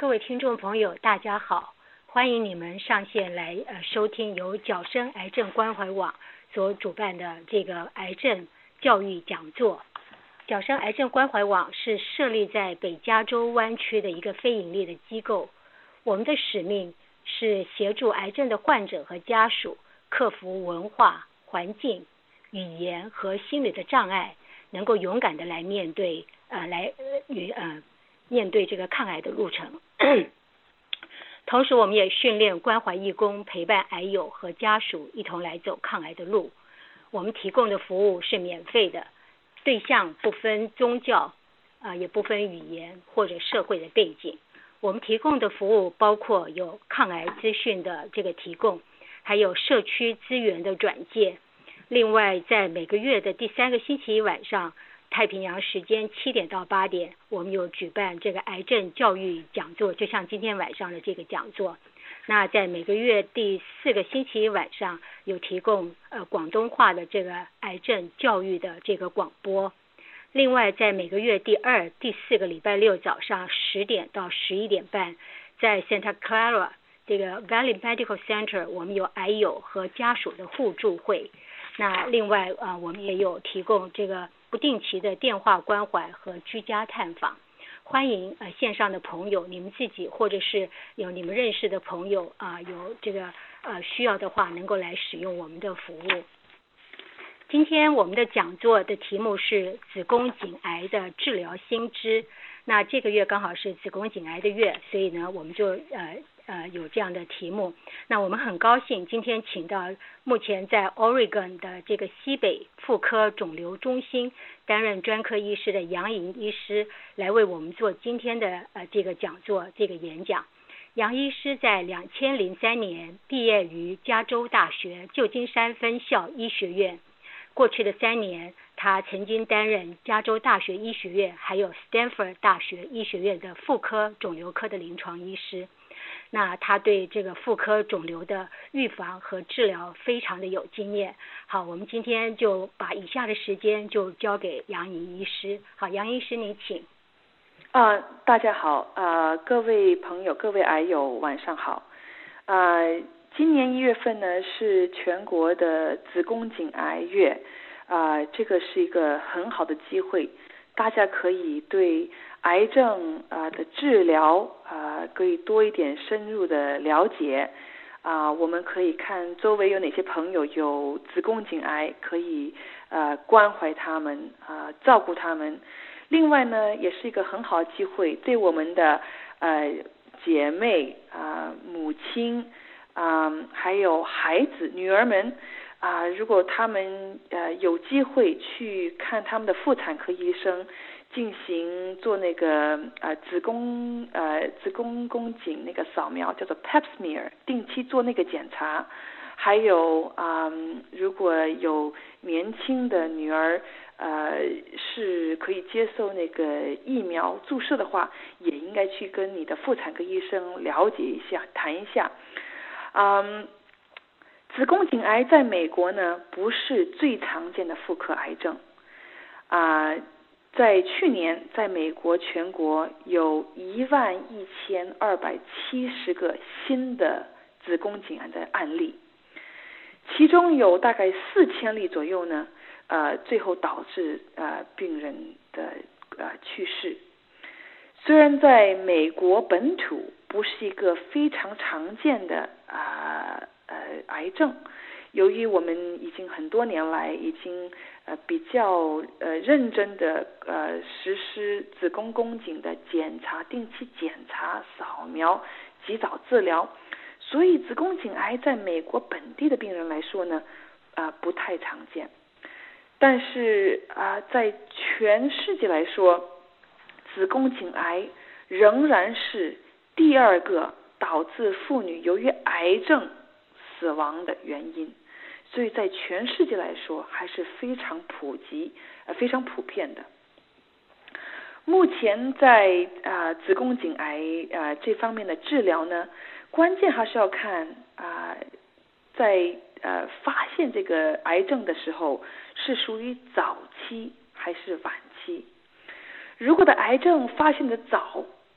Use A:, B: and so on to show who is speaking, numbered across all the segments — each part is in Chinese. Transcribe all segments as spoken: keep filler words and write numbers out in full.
A: 各位听众朋友，大家好，欢迎你们上线来呃收听由角生癌症关怀网所主办的这个癌症教育讲座。角生癌症关怀网是设立在北加州湾区的一个非营利的机构，我们的使命是协助癌症的患者和家属克服文化、环境、语言和心理的障碍，能够勇敢的来面对呃来与呃面对这个抗癌的路程。同时我们也训练关怀义工陪伴癌友和家属一同来走抗癌的路。我们提供的服务是免费的，对象不分宗教呃也不分语言或者社会的背景。我们提供的服务包括有抗癌资讯的这个提供，还有社区资源的转介。另外在每个月的第三个星期一晚上，太平洋时间七点到八点，我们有举办这个癌症教育讲座，就像今天晚上的这个讲座。那在每个月第四个星期一晚上，有提供呃广东话的这个癌症教育的这个广播。另外在每个月第二、第四个礼拜六早上十点到十一点半，在 Santa Clara 这个 Valley Medical Center， 我们有癌友和家属的互助会。那另外啊、呃，我们也有提供这个不定期的电话关怀和居家探访。欢迎呃线上的朋友，你们自己或者是有你们认识的朋友啊、呃，有这个呃需要的话，能够来使用我们的服务。今天我们的讲座的题目是子宫颈癌的治疗新知。那这个月刚好是子宫颈癌的月，所以呢，我们就呃呃有这样的题目。那我们很高兴今天请到目前在 Oregon 的这个西北妇科肿瘤中心担任专科医师的杨莹医师来为我们做今天的呃这个讲座这个演讲。杨医师在两千零三年毕业于加州大学旧金山分校医学院。过去的三年，他曾经担任加州大学医学院还有 Stanford 大学医学院的妇科肿瘤科的临床医师。那他对这个妇科肿瘤的预防和治疗非常的有经验。好，我们今天就把以下的时间就交给杨莹医师。好，杨医师你请。
B: 啊、呃，大家好，呃，各位朋友、各位癌友，晚上好。呃，今年一月份呢是全国的子宫颈癌月，啊、呃，这个是一个很好的机会，大家可以对癌症啊、呃、的治疗啊、呃、可以多一点深入的了解啊、呃，我们可以看周围有哪些朋友有子宫颈癌，可以呃关怀他们啊、呃、照顾他们。另外呢，也是一个很好的机会，对我们的呃姐妹啊、呃、母亲啊、呃、还有孩子女儿们啊、呃，如果他们呃有机会去看他们的妇产科医生，进行做那个呃子宫呃子宫宫颈那个扫描，叫做 Pap smear， 定期做那个检查。还有啊、呃，如果有年轻的女儿呃是可以接受那个疫苗注射的话，也应该去跟你的妇产科医生了解一下，谈一下。嗯，子宫颈癌在美国呢不是最常见的妇科癌症啊、呃，在去年在美国全国有一万一千二百七十个新的子宫颈癌的案例，其中有大概四千例左右呢，呃，最后导致呃病人的呃去世。虽然在美国本土不是一个非常常见的啊 呃, 呃癌症，由于我们已经很多年来已经呃比较呃认真的呃实施子宫宫颈的检查、定期检查、扫描、及早治疗。所以子宫颈癌在美国本地的病人来说呢，啊、呃、不太常见。但是啊、呃，在全世界来说，子宫颈癌仍然是第二个导致妇女由于癌症死亡的原因，所以在全世界来说还是非常普及、呃非常普遍的。目前在啊、呃、子宫颈癌啊、呃、这方面的治疗呢，关键还是要看啊、呃，在呃发现这个癌症的时候是属于早期还是晚期。如果的癌症发现的早，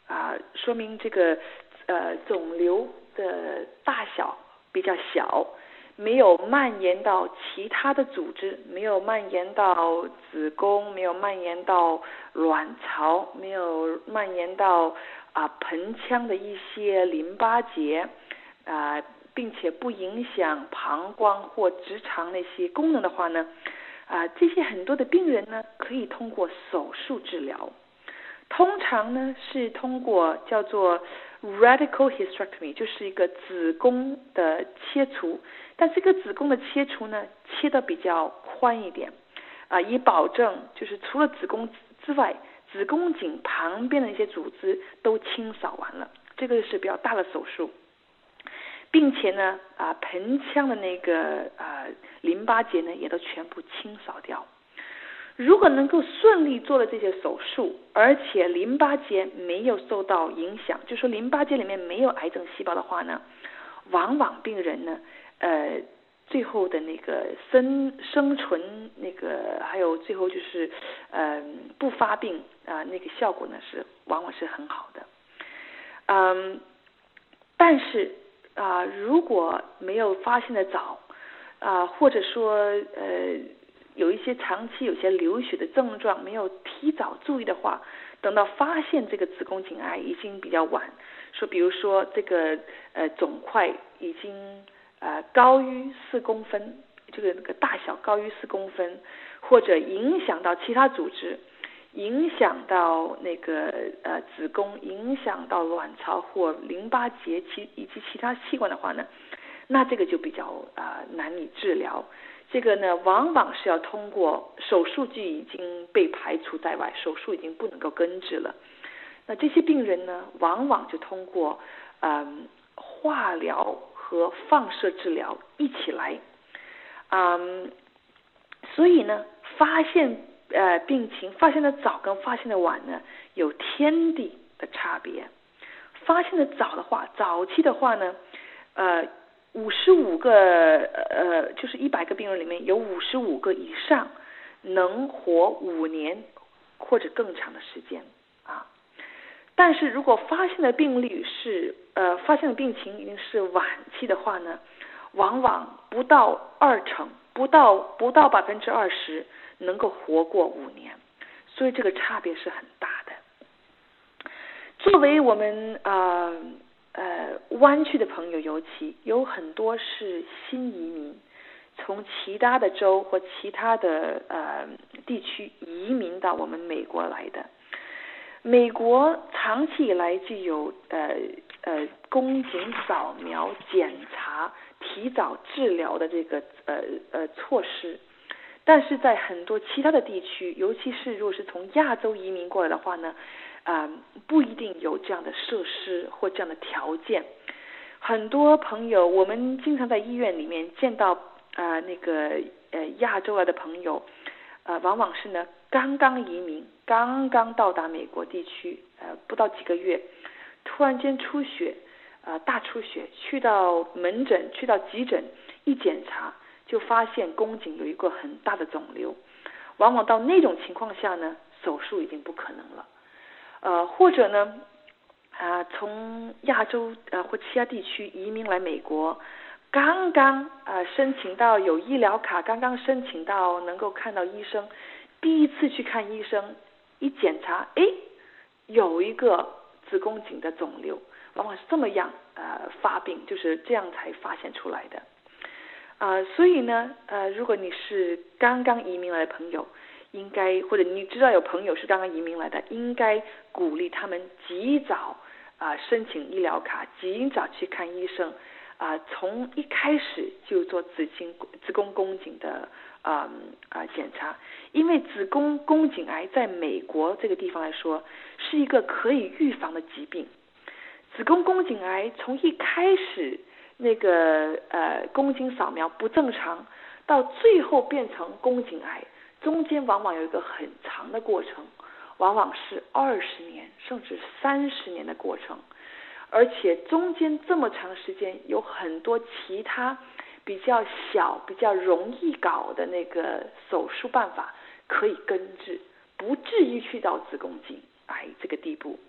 B: 啊、呃，说明这个呃肿瘤的大小比较小，没有蔓延到其他的组织，没有蔓延到子宫，没有蔓延到卵巢，没有蔓延到啊、呃、盆腔的一些淋巴结啊、呃，并且不影响膀胱或直肠那些功能的话呢，啊、呃，这些很多的病人呢可以通过手术治疗。通常呢是通过叫做 radical hysterectomy， 就是一个子宫的切除，但这个子宫的切除呢切得比较宽一点啊、呃，以保证就是除了子宫之外，子宫颈旁边的一些组织都清扫完了，这个是比较大的手术，并且呢啊、呃、盆腔的那个啊、呃、淋巴结呢也都全部清扫掉。如果能够顺利做了这些手术，而且淋巴结没有受到影响，就说淋巴结里面没有癌症细胞的话呢，往往病人呢，呃，最后的那个生生存那个，还有最后就是呃不发病啊、呃，那个效果呢是往往是很好的。嗯，但是啊、呃，如果没有发现的早啊、呃，或者说呃。有一些长期有些流血的症状没有提早注意的话，等到发现这个子宫颈癌已经比较晚，说比如说这个呃肿块已经呃高于四公分，这个那个大小高于四公分，或者影响到其他组织，影响到那个呃子宫，影响到卵巢或淋巴结其以及其他器官的话呢，那这个就比较啊、呃、难以治疗。这个呢，往往是要通过手术就已经被排除在外，手术已经不能够根治了。那这些病人呢，往往就通过嗯化疗和放射治疗一起来，嗯，所以呢，发现呃病情发现的早跟发现的晚呢，有天地的差别。发现的早的话，早期的话呢，呃。五十五个呃，就是一百个病人里面有五十五个以上能活五年或者更长的时间啊。但是如果发现的病例是呃，发现的病情已经是晚期的话呢，往往不到二成，不到不到百分之二十能够活过五年，所以这个差别是很大的。作为我们啊。呃呃，湾区的朋友尤其有很多是新移民，从其他的州或其他的呃地区移民到我们美国来的。美国长期以来就有呃呃宫颈扫描检查、提早治疗的这个呃呃措施，但是在很多其他的地区，尤其是如果是从亚洲移民过来的话呢。啊、呃，不一定有这样的设施或这样的条件。很多朋友，我们经常在医院里面见到啊、呃，那个呃亚洲来的朋友，呃，往往是呢刚刚移民，刚刚到达美国地区，呃，不到几个月，突然间出血，呃，大出血，去到门诊，去到急诊，一检查就发现宫颈有一个很大的肿瘤。往往到那种情况下呢，手术已经不可能了。呃，或者呢，啊、呃，从亚洲呃或其他地区移民来美国，刚刚呃申请到有医疗卡，刚刚申请到能够看到医生，第一次去看医生，一检查，哎，有一个子宫颈的肿瘤，往往是这么样呃发病，就是这样才发现出来的。啊、呃，所以呢，呃，如果你是刚刚移民来的朋友，应该或者你知道有朋友是刚刚移民来的，应该鼓励他们及早啊、呃、申请医疗卡，及早去看医生啊、呃，从一开始就做子宫子宫宫颈的啊啊、呃呃、检查，因为子宫宫颈癌在美国这个地方来说是一个可以预防的疾病。子宫宫颈癌从一开始那个呃宫颈扫描不正常，到最后变成宫颈癌。中间往往有一个很长的过程，往往是二十年甚至三十年的过程，而且中间这么长时间，有很多其他比较小、比较容易搞的那个手术办法可以根治，不至于去到子宫颈癌这个地步。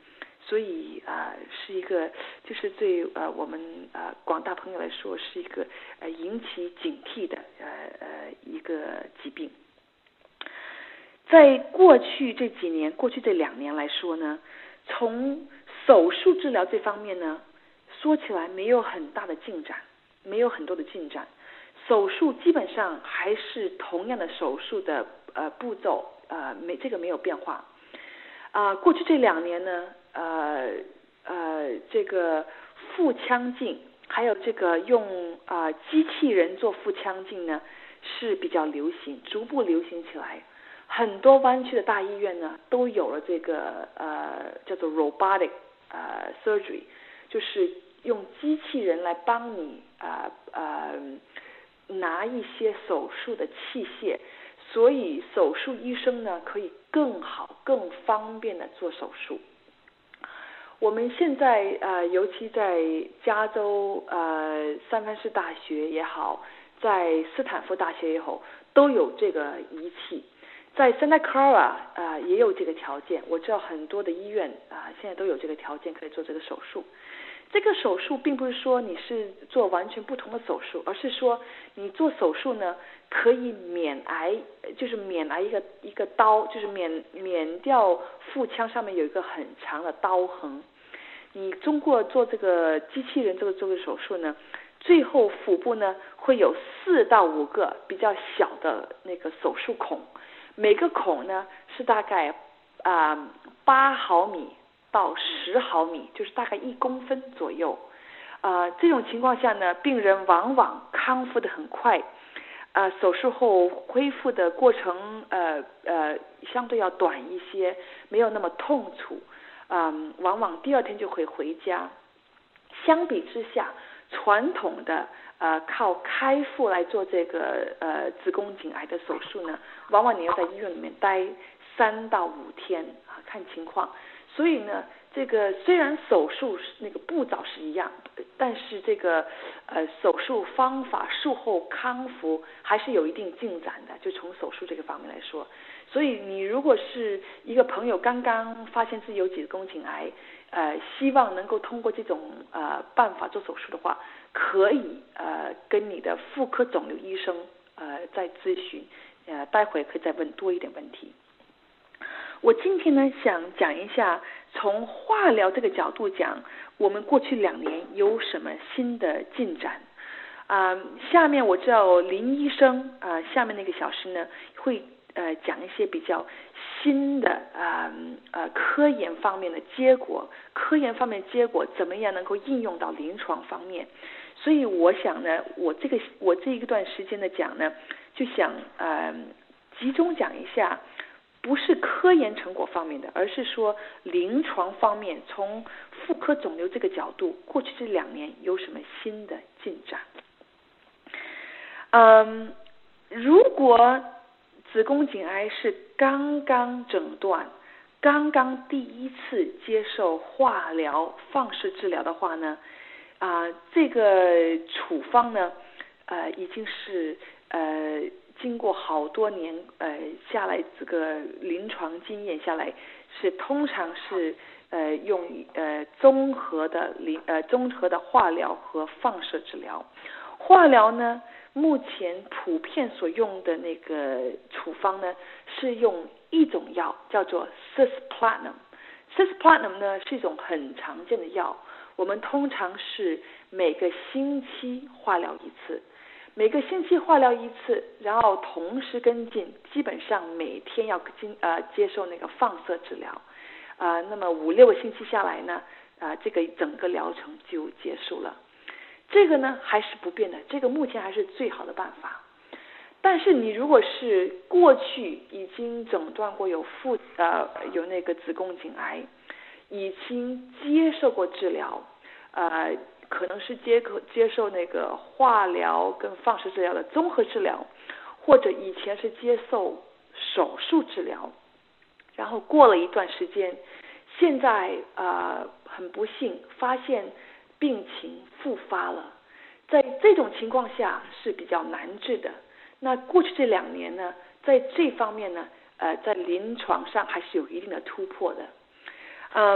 B: 所以啊、呃、是一个就是对呃我们呃广大朋友来说是一个呃引起警惕的呃呃一个疾病。在过去这几年，过去这两年来说呢，从手术治疗这方面呢，说起来没有很大的进展，没有很多的进展。手术基本上还是同样的手术的呃步骤，呃没这个没有变化。啊、呃，过去这两年呢，呃呃这个腹腔镜还有这个用啊、呃、机器人做腹腔镜呢是比较流行，逐步流行起来。很多湾区的大医院呢，都有了这个呃叫做 robotic 呃 surgery， 就是用机器人来帮你呃呃拿一些手术的器械，所以手术医生呢可以更好、更方便的做手术。我们现在呃，尤其在加州呃三藩市大学也好，在斯坦福大学也好，都有这个仪器。在 Santa Clara 呃也有这个条件，我知道很多的医院啊、呃、现在都有这个条件可以做这个手术。这个手术并不是说你是做完全不同的手术，而是说你做手术呢可以免癌，就是免癌一个一个刀，就是免免掉腹腔上面有一个很长的刀痕。你通过做这个机器人这个做个手术呢，最后腹部呢会有四到五个比较小的那个手术孔。每个孔呢是大概啊八毫米到十毫米，就是大概一公分左右。呃，这种情况下呢，病人往往康复得很快，呃，手术后恢复的过程呃呃相对要短一些，没有那么痛楚，嗯、呃，往往第二天就会回家。相比之下，传统的呃靠开腹来做这个呃子宫颈癌的手术呢，往往你要在医院里面待三到五天啊，看情况。所以呢，这个虽然手术那个步骤是一样，但是这个呃手术方法术后康复还是有一定进展的，就从手术这个方面来说。所以你如果是一个朋友刚刚发现自己有子宫颈癌，呃，希望能够通过这种呃办法做手术的话，可以呃跟你的妇科肿瘤医生呃再咨询，呃待会可以再问多一点问题。我今天呢想讲一下，从化疗这个角度讲，我们过去两年有什么新的进展。啊、呃，下面我知道林医生啊、呃，下面那个小时呢会呃讲一些比较新的啊 呃, 呃科研方面的结果，科研方面结果怎么样能够应用到临床方面。所以我想呢，我这个我这一段时间的讲呢，就想呃集中讲一下。不是科研成果方面的，而是说临床方面，从妇科肿瘤这个角度，过去这两年有什么新的进展？嗯，如果子宫颈癌是刚刚诊断，刚刚第一次接受化疗、放射治疗的话呢，啊、呃，这个处方呢，呃，已经是呃。经过好多年呃下来，这个临床经验下来，是通常是呃用呃综合的临呃综合的化疗和放射治疗。化疗呢，目前普遍所用的那个处方呢，是用一种药叫做 cisplatin。cisplatin 呢是一种很常见的药，我们通常是每个星期化疗一次。每个星期化疗一次，然后同时跟进，基本上每天要经呃接受那个放射治疗，啊、呃，那么五六个星期下来呢，啊、呃，这个整个疗程就结束了。这个呢还是不变的，这个目前还是最好的办法。但是你如果是过去已经诊断过有妇呃有那个子宫颈癌，已经接受过治疗，呃。可能是接接受那个化疗跟放射治疗的综合治疗，或者以前是接受手术治疗，然后过了一段时间，现在呃很不幸发现病情复发了，在这种情况下是比较难治的。那过去这两年呢，在这方面呢，呃，在临床上还是有一定的突破的。嗯，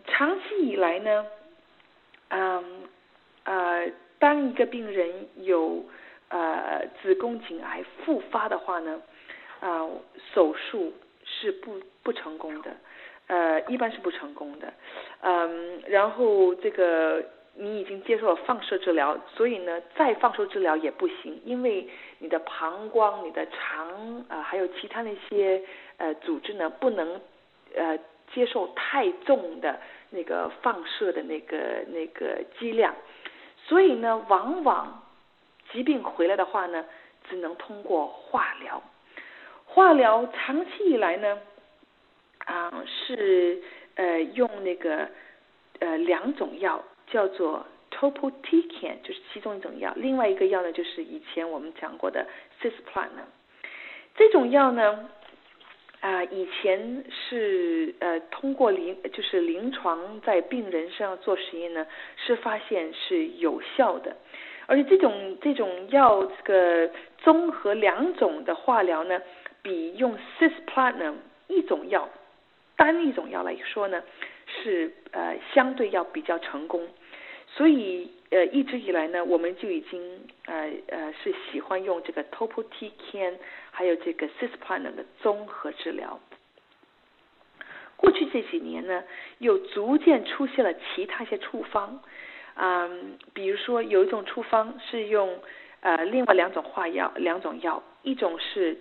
B: 长期以来呢，嗯呃，当一个病人有呃子宫颈癌复发的话呢，啊、呃，手术是不不成功的，呃，一般是不成功的，嗯，然后这个你已经接受了放射治疗，所以呢，再放射治疗也不行，因为你的膀胱、你的肠啊、呃，还有其他那些呃组织呢，不能呃接受太重的那个放射的那个那个剂量，所以呢，往往疾病回来的话呢，只能通过化疗。化疗长期以来呢，啊、呃、是呃用那个呃两种药，叫做 topotecan， 就是其中一种药，另外一个药呢就是以前我们讲过的 cisplatin。这种药呢，啊、呃，以前是呃通过临就是临床在病人身上做实验呢，是发现是有效的，而且这种这种药这个综合两种的化疗呢，比用 cisplatin 一种药单一种药来说呢，是呃相对要比较成功，所以呃一直以来呢，我们就已经呃呃是喜欢用这个 topotecan 还有这个 cisplatin 的综合治疗。过去这几年呢，又逐渐出现了其他一些处方，嗯，比如说有一种处方是用呃另外两种化药，两种药，一种是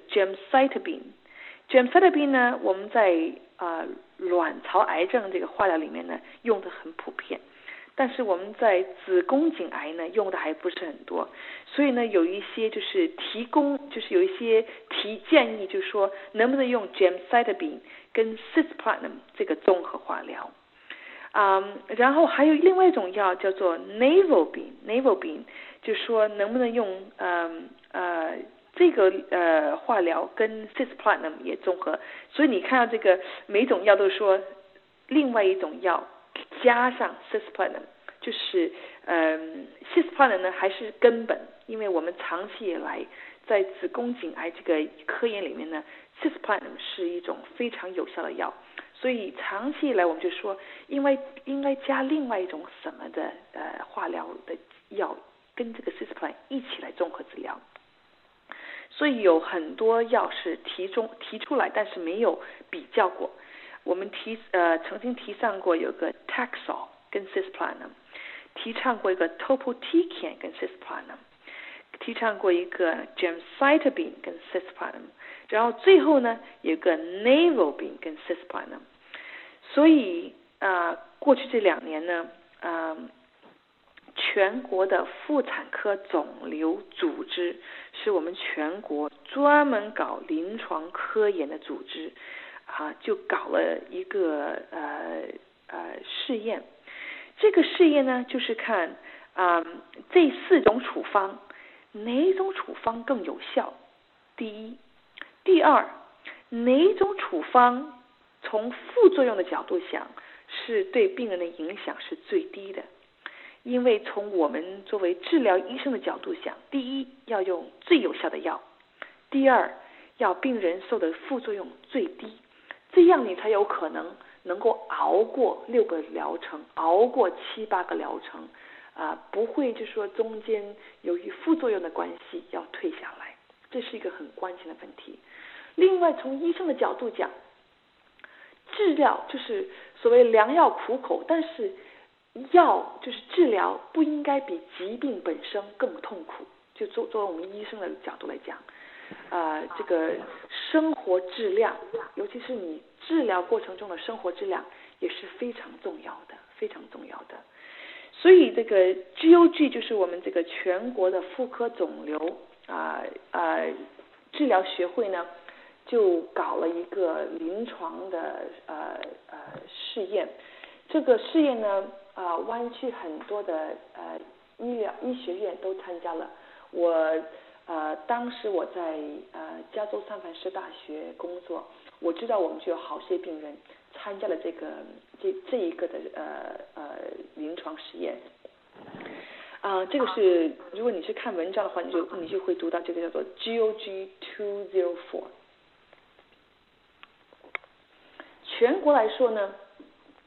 B: gemcitabine。gemcitabine 呢，我们在呃卵巢癌症这个化疗里面呢用的很普遍，但是我们在子宫颈癌呢用的还不是很多，所以呢有一些就是提供，就是有一些提建议，就是说能不能用 gemcitabine 跟 cisplatin 这个综合化疗。嗯，然后还有另外一种药叫做 navalbine，navalbine 就是说能不能用嗯呃这个呃化疗跟 cisplatin 也综合，所以你看到这个每种药都说另外一种药加上 cisplatin， 就是嗯 cisplatin 呢还是根本，因为我们长期以来在子宫颈癌这个科研里面呢 cisplatin 是一种非常有效的药，所以长期以来我们就说因为应该加另外一种什么的呃化疗的药跟这个 cisplatin 一起来综合治疗，所以有很多药是提中提出来，但是没有比较过。我们提呃曾经提倡过有个 Taxol 跟 cisplatin， 提倡过一个 topotecan 跟 cisplatin， 提倡过一个 gemcitabine 跟 cisplatin， 然后最后呢有个 navalbine 跟 cisplatin。 所以啊、呃，过去这两年呢，啊、呃，全国的妇产科肿瘤组织是我们全国专门搞临床科研的组织。啊，就搞了一个呃呃试验，这个试验呢，就是看啊、呃、这四种处方哪一种处方更有效，第一，第二，哪一种处方从副作用的角度想是对病人的影响是最低的，因为从我们作为治疗医生的角度想，第一要用最有效的药，第二要病人受的副作用最低，这样你才有可能能够熬过六个疗程，熬过七八个疗程，啊、呃，不会就说中间由于副作用的关系要退下来，这是一个很关键的问题。另外，从医生的角度讲，治疗就是所谓良药苦口，但是药就是治疗不应该比疾病本身更痛苦。就作作为我们医生的角度来讲。呃，这个生活质量，尤其是你治疗过程中的生活质量也是非常重要的，非常重要的。所以这个 G O G 就是我们这个全国的妇科肿瘤啊呃, 呃治疗学会呢，就搞了一个临床的呃呃试验。这个试验呢，啊、呃、湾区很多的呃医疗医学院都参加了。我呃，当时我在呃加州三藩市大学工作，我知道我们就有好些病人参加了这个这这一个的呃呃临床实验。啊、呃，这个是如果你是看文章的话，你就你就会读到这个叫做 G O G 二零零四。全国来说呢，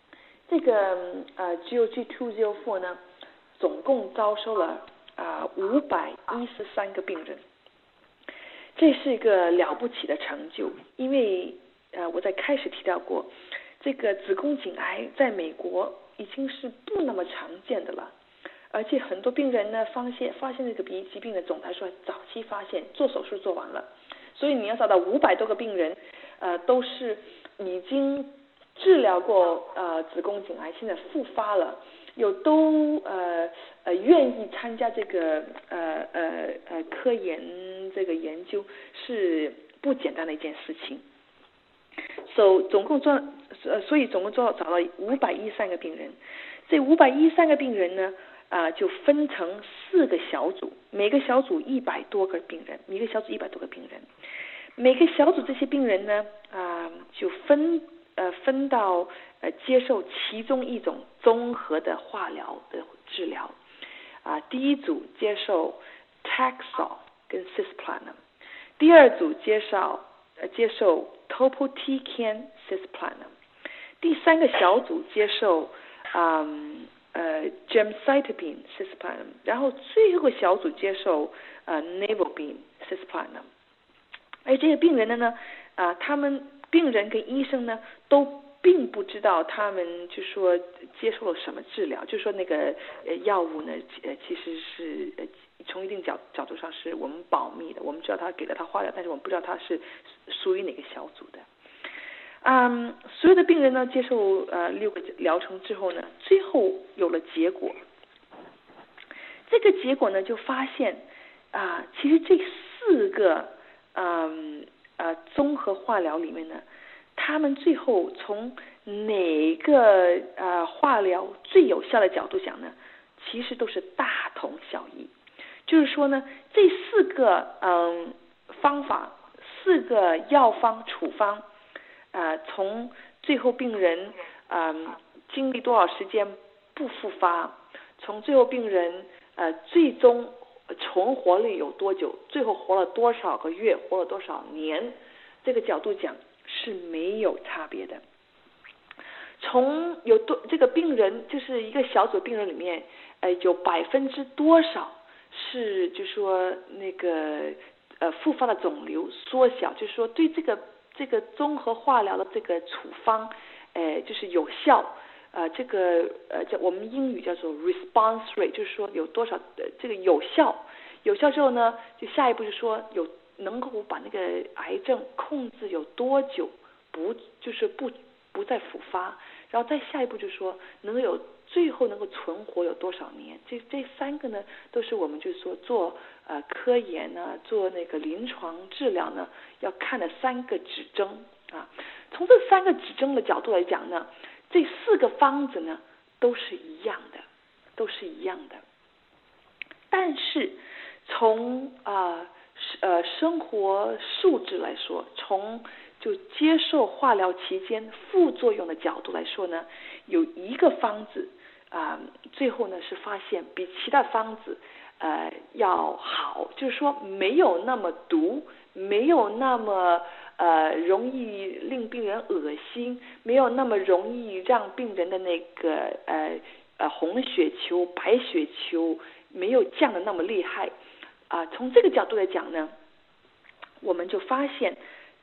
B: 这个呃 G O G 二零四呢，总共招收了啊五百一十三个病人，这是一个了不起的成就，因为呃我在开始提到过，这个子宫颈癌在美国已经是不那么常见的了，而且很多病人呢发现发现这个疾病呢，总的来说早期发现，做手术做完了，所以你要找到五百多个病人，呃都是已经治疗过呃子宫颈癌，现在复发了，又都呃呃愿意参加这个呃呃呃科研这个研究，是不简单的一件事情。So 总共做呃所以总共做找到五百一十三个病人，这五百一十三个病人呢啊、呃、就分成四个小组，每个小组一百多个病人，每个小组一百多个病人，每个小组这些病人呢啊、呃、就分。呃，分到呃接受其中一种综合的化疗的治疗，啊、呃，第一组接受 Taxol 跟 Cisplatin， 第二组接受呃接受 Topotecan Cisplatin， 第三个小组接受嗯呃 Gemcitabine Cisplatin， 然后最后一个小组接受呃 Nivolumab Cisplatin， 而这些病人呢啊、呃、他们。病人跟医生呢都并不知道他们就说接受了什么治疗，就说那个呃药物呢呃其实是呃从一定角角度上是我们保密的，我们知道他给了他化疗，但是我们不知道他是属于哪个小组的。嗯，所有的病人呢接受呃六个疗程之后呢，最后有了结果。这个结果呢就发现啊、呃，其实这四个嗯。呃，综合化疗里面呢，他们最后从哪个呃化疗最有效的角度讲呢，其实都是大同小异。就是说呢，这四个嗯方法，四个药方处方，呃，从最后病人嗯、呃、经历多少时间不复发，从最后病人呃最终。存活率有多久？最后活了多少个月？活了多少年？这个角度讲是没有差别的。从有多这个病人，就是一个小组病人里面，呃，有百分之多少是就说那个呃复发的肿瘤缩小，就是说对这个这个综合化疗的这个处方，呃，就是有效。呃，这个呃叫我们英语叫做 response rate， 就是说有多少呃这个有效，有效之后呢，就下一步就说有能够把那个癌症控制有多久不就是不不再复发，然后再下一步就说能够有最后能够存活有多少年，这这三个呢都是我们就是说做呃科研呢、啊、做那个临床治疗呢要看的三个指征啊。从这三个指征的角度来讲呢。这四个方子呢都是一样的，都是一样的。但是从啊 呃, 呃生活素质来说，从就接受化疗期间副作用的角度来说呢，有一个方子啊、呃，最后呢是发现比其他方子呃要好，就是说没有那么毒，没有那么。呃，容易令病人恶心，没有那么容易让病人的那个呃呃红血球、白血球没有降的那么厉害啊、呃。从这个角度来讲呢，我们就发现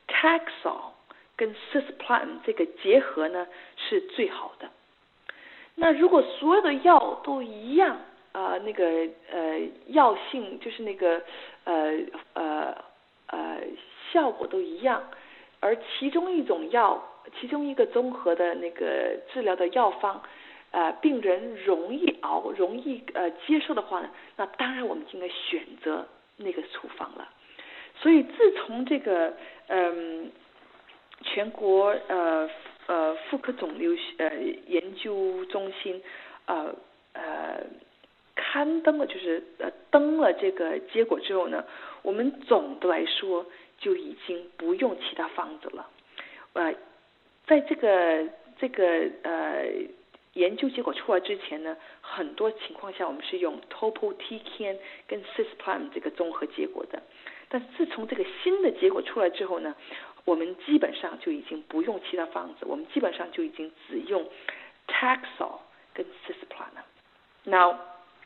B: Taxol 跟 Cisplatin 这个结合呢是最好的。那如果所有的药都一样啊、呃，那个呃药性就是那个呃呃呃。效果都一样，而其中一种药，其中一个综合的那个治疗的药方，呃，病人容易熬、容易呃接受的话呢，那当然我们就应该选择那个处方了。所以自从这个嗯、呃、全国呃呃妇科肿瘤呃研究中心呃呃刊登了就是呃登了这个结果之后呢，我们总的来说。就已经不用其他方子了，呃，在这个这个呃研究结果出来之前呢，很多情况下我们是用 Topotecan 跟 Cisplatin 这个综合结果的，但自从这个新的结果出来之后呢，我们基本上就已经不用其他方子，我们基本上就已经只用 Taxol 跟 Cisplatin。Now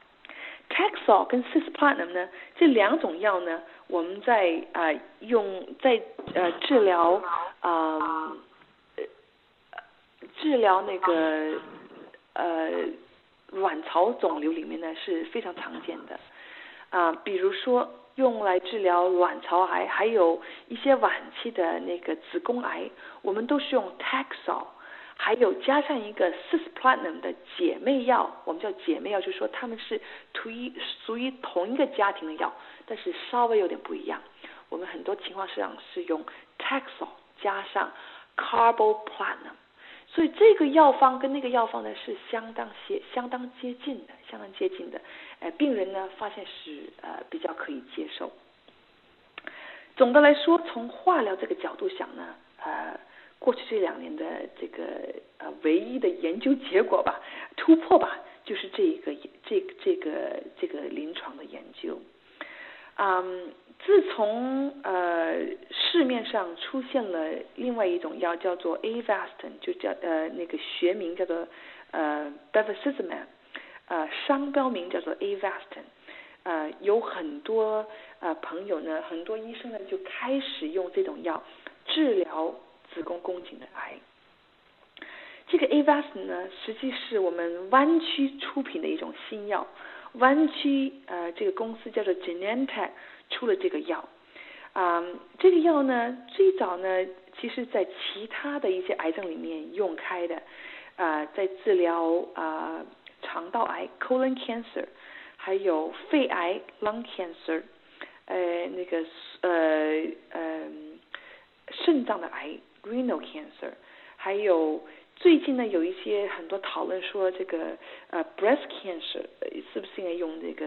B: Taxol 跟 Cisplatin 呢，这两种药呢，我们在啊、呃、用在呃治疗啊、呃、治疗那个呃卵巢肿瘤里面呢是非常常见的啊、呃，比如说用来治疗卵巢癌，还有一些晚期的那个子宫癌，我们都是用 Taxol。还有加上一个 Cisplatin 的姐妹药，我们叫姐妹药，就是说它们是属于属于同一个家庭的药，但是稍微有点不一样。我们很多情况上是用 Taxol 加上 Carboplatin， 所以这个药方跟那个药方呢是相当些相当接近的，相当接近的。呃，病人呢发现是呃比较可以接受。总的来说，从化疗这个角度想呢，呃。过去这两年的这个呃唯一的研究结果吧，突破吧，就是这一个这这个这个临床的研究。嗯，自从呃市面上出现了另外一种药叫做 Avastin， 就叫呃那个学名叫做呃 Bevacizumab， 呃商标名叫做 Avastin， 呃有很多呃朋友呢，很多医生呢就开始用这种药治疗子宫宫颈的癌。这个 Avastin 呢，实际是我们湾区出品的一种新药。湾区呃这个公司叫做 Genentech 出了这个药。啊、嗯，这个药呢，最早呢，其实在其他的一些癌症里面用开的，啊、呃，在治疗啊、呃、肠道癌 colon cancer， 还有肺癌 lung cancer， 呃那个呃呃肾脏的癌renal cancer， 还有最近呢有一些很多讨论说这个呃 breast cancer 是不是应该用这个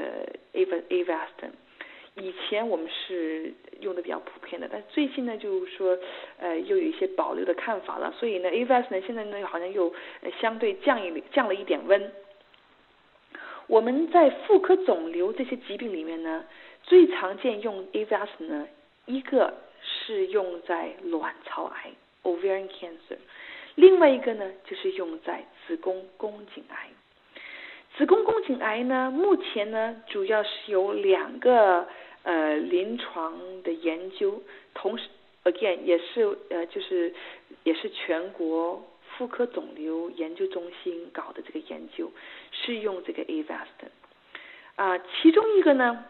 B: Avastin？ 以前我们是用的比较普遍的，但最近呢就是说呃又有一些保留的看法了，所以呢 Avastin 现在呢好像又相对降一降了一点温。我们在妇科肿瘤这些疾病里面呢，最常见用 Avastin 呢，一个是用在卵巢癌 ovarian cancer， 另外一个呢就是用在子宫宫颈癌。子宫宫颈癌呢，目前呢主要是有两个呃临床的研究，同时 again 也是呃就是也是全国妇科肿瘤研究中心搞的这个研究，是用这个 Avastin 啊、呃，其中一个呢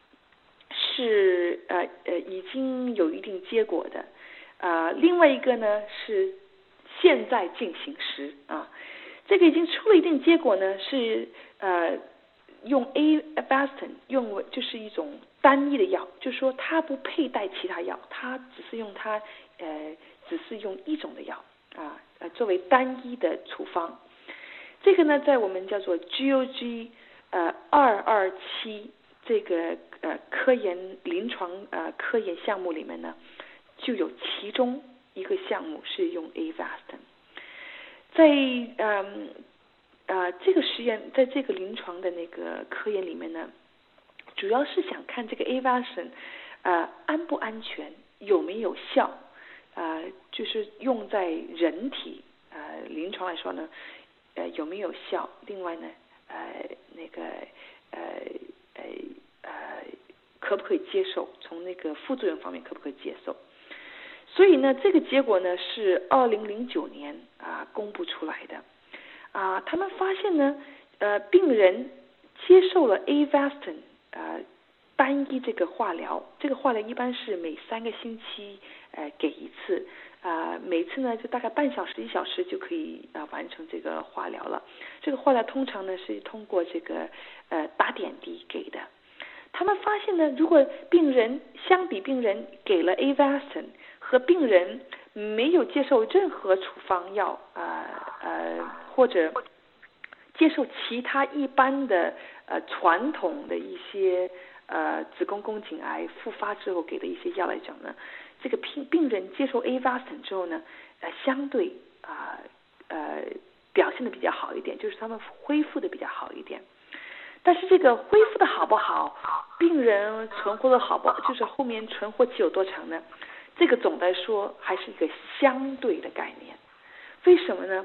B: 是呃呃已经有一定结果的，啊、呃，另外一个呢是现在进行时啊。这个已经出了一定结果呢，是呃用 Avastin 用为就是一种单一的药，就是说它不佩戴其他药，它只是用它呃只是用一种的药啊呃作为单一的处方。这个呢在我们叫做 G O G 呃二二七这个呃科研临床呃科研项目里面呢，就有其中一个项目是用 Avastin。在嗯呃这个实验，在这个临床的那个科研里面呢，主要是想看这个 Avastin 呃安不安全，有没有效，呃就是用在人体呃临床来说呢，呃有没有效？另外呢，呃那个呃呃呃可不可以接受？从那个副作用方面可不可以接受？所以呢，这个结果呢是二零零九年啊、呃、公布出来的啊、呃，他们发现呢，呃，病人接受了 Avastin 呃单一这个化疗，这个化疗一般是每三个星期呃给一次啊、呃，每次呢就大概半小时一小时就可以啊、呃、完成这个化疗了。这个化疗通常呢是通过这个呃打点滴给的。他们发现呢，如果病人相比病人给了 Avastin 和病人没有接受任何处方药呃呃或者接受其他一般的呃传统的一些呃子宫宫颈癌复发之后给的一些药来讲呢，这个病病人接受 Avastin 之后呢，呃相对啊 呃, 呃表现的比较好一点，就是他们恢复的比较好一点。但是这个恢复的好不好，病人存活的好不好，就是后面存活期有多长呢？这个总的来说还是一个相对的概念。为什么呢？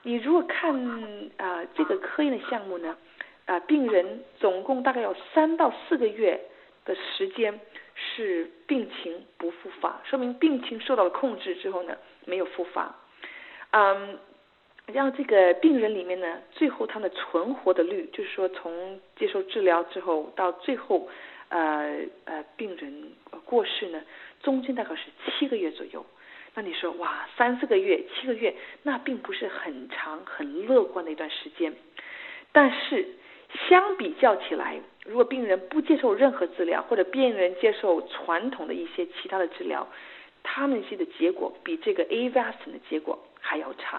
B: 你如果看啊、呃、这个科研的项目呢，啊、呃、病人总共大概有三到四个月的时间是病情不复发，说明病情受到了控制之后呢没有复发。嗯，让这个病人里面呢，最后他的存活的率，就是说从接受治疗之后到最后呃呃病人过世呢，中间大概是七个月左右。那你说哇，三四个月、七个月，那并不是很长、很乐观的一段时间。但是相比较起来，如果病人不接受任何治疗，或者病人接受传统的一些其他的治疗，他们些的结果比这个 Avastin 的结果还要差。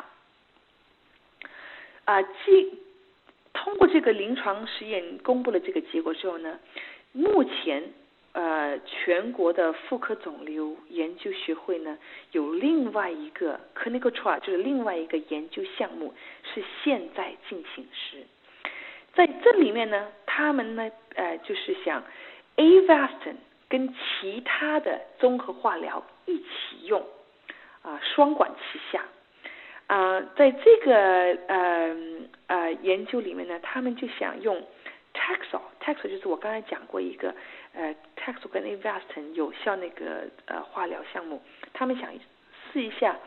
B: 啊，既通过这个临床实验公布了这个结果之后呢，目前呃全国的妇科肿瘤研究学会呢有另外一个 clinical trial， 就是另外一个研究项目是现在进行时。在这里面呢，他们呢呃就是想 Avastin 跟其他的综合化疗一起用，啊、呃、双管齐下。啊、呃，在这个呃呃研究里面呢，他们就想用 Taxol，Taxol 就是我刚才讲过一个呃 Taxol 跟 Avastin 有效那个呃化疗项目，他们想试一下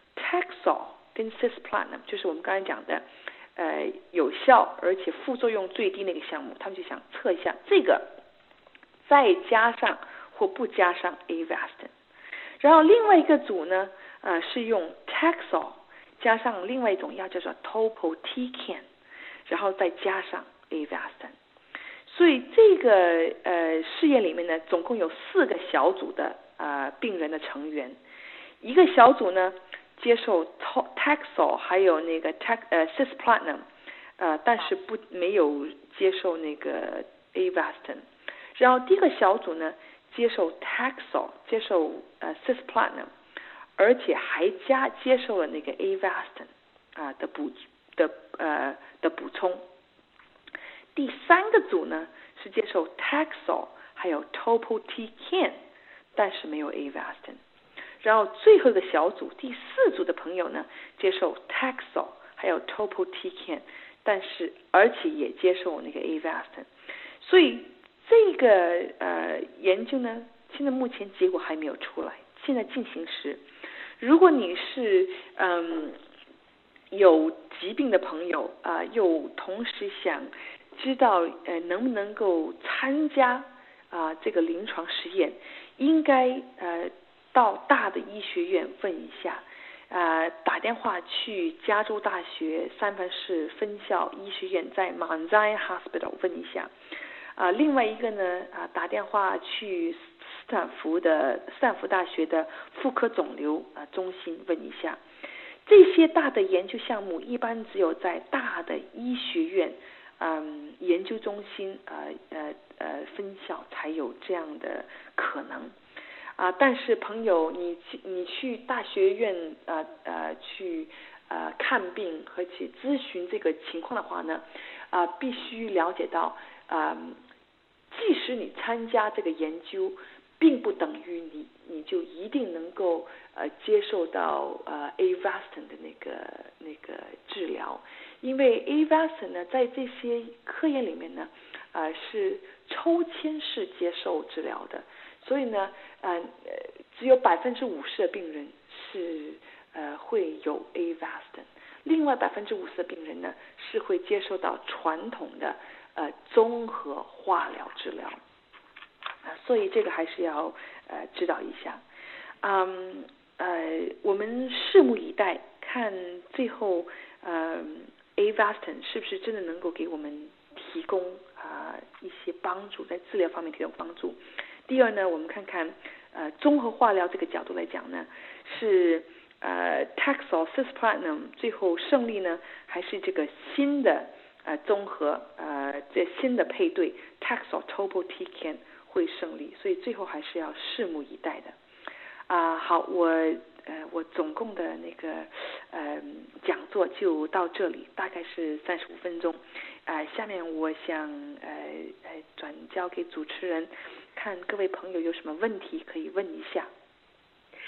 B: Taxol 跟 Cisplatin， 就是我们刚才讲的呃有效而且副作用最低那个项目，他们就想测一下这个，再加上或不加上 Avastin。然后另外一个组呢，呃是用 Taxol加上另外一种药叫做 Topotecan， 然后再加上 Avastin。 所以这个呃试验里面呢，总共有四个小组的呃病人的成员，一个小组呢接受 Taxol 还有那个 Tax 呃 Cisplatin， 呃但是不没有接受那个 Avastin。 然后第一个小组呢接受 Taxol 接受呃 Cisplatin，而且还加接受了那个 Avastin 啊的补的呃的补充。第三个组呢是接受 Taxol 还有 Topotecan， 但是没有 Avastin。然后最后一个小组第四组的朋友呢接受 Taxol 还有 Topotecan， 但是而且也接受那个 Avastin。 所以这个呃研究呢，现在目前结果还没有出来，现在进行时。如果你是嗯有疾病的朋友啊、呃，又同时想知道呃能不能够参加啊、呃、这个临床实验，应该呃到大的医学院问一下，呃打电话去加州大学三藩市分校医学院在 Mount Zion Hospital 问一下。啊、呃，另外一个呢啊、呃、打电话去斯坦福的斯坦福大学的妇科肿瘤啊、呃、中心问一下。这些大的研究项目一般只有在大的医学院嗯研究中心呃呃呃分校才有这样的可能啊、呃。但是朋友你去你去大学院呃呃去呃看病和去咨询这个情况的话呢啊、呃、必须了解到啊、呃即使你参加这个研究，并不等于你你就一定能够呃接受到呃 Avastin 的那个那个治疗，因为 Avastin 呢在这些科研里面呢呃是抽签式接受治疗的，所以呢呃只有百分之五十的病人是呃会有 Avastin， 另外百分之五十的病人呢是会接受到传统的呃综合化疗治疗。所以这个还是要呃知道一下，嗯呃我们拭目以待，看最后呃 Avastin 是不是真的能够给我们提供啊、呃、一些帮助，在治疗方面提供帮助。第二呢，我们看看呃综合化疗这个角度来讲呢，是呃 Taxol Cisplatin 最后胜利呢，还是这个新的呃综合呃这新的配对 Taxol Topotecan会胜利，所以最后还是要拭目以待的啊、呃。好，我呃我总共的那个呃讲座就到这里，大概是三十五分钟啊、呃。下面我想呃呃转交给主持人，看各位朋友有什么问题可以问一下。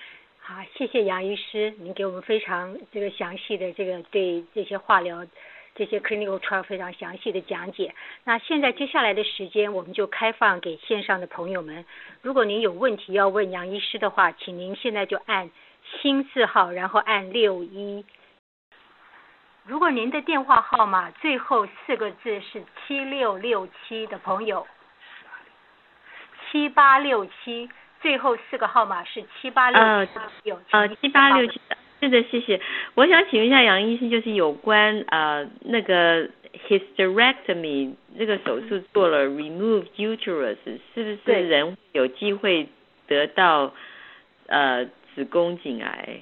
A: 好，谢谢杨医师，您给我们非常这个详细的这个对这些化疗这些 clinical trial 非常详细的讲解。那现在接下来的时间，我们就开放给线上的朋友们。如果您有问题要问杨医师的话，请您现在就按星字号，然后按六一。如果您的电话号码最后四个字是七六六七的朋友，七八六七，最后四个号码是七八六七。
C: 呃，七八六七，是的，谢谢。我想请问一下杨医生，就是有关呃那个 hysterectomy 这个手术做了 remove uterus， 是不是人有机会得到呃子宫颈癌？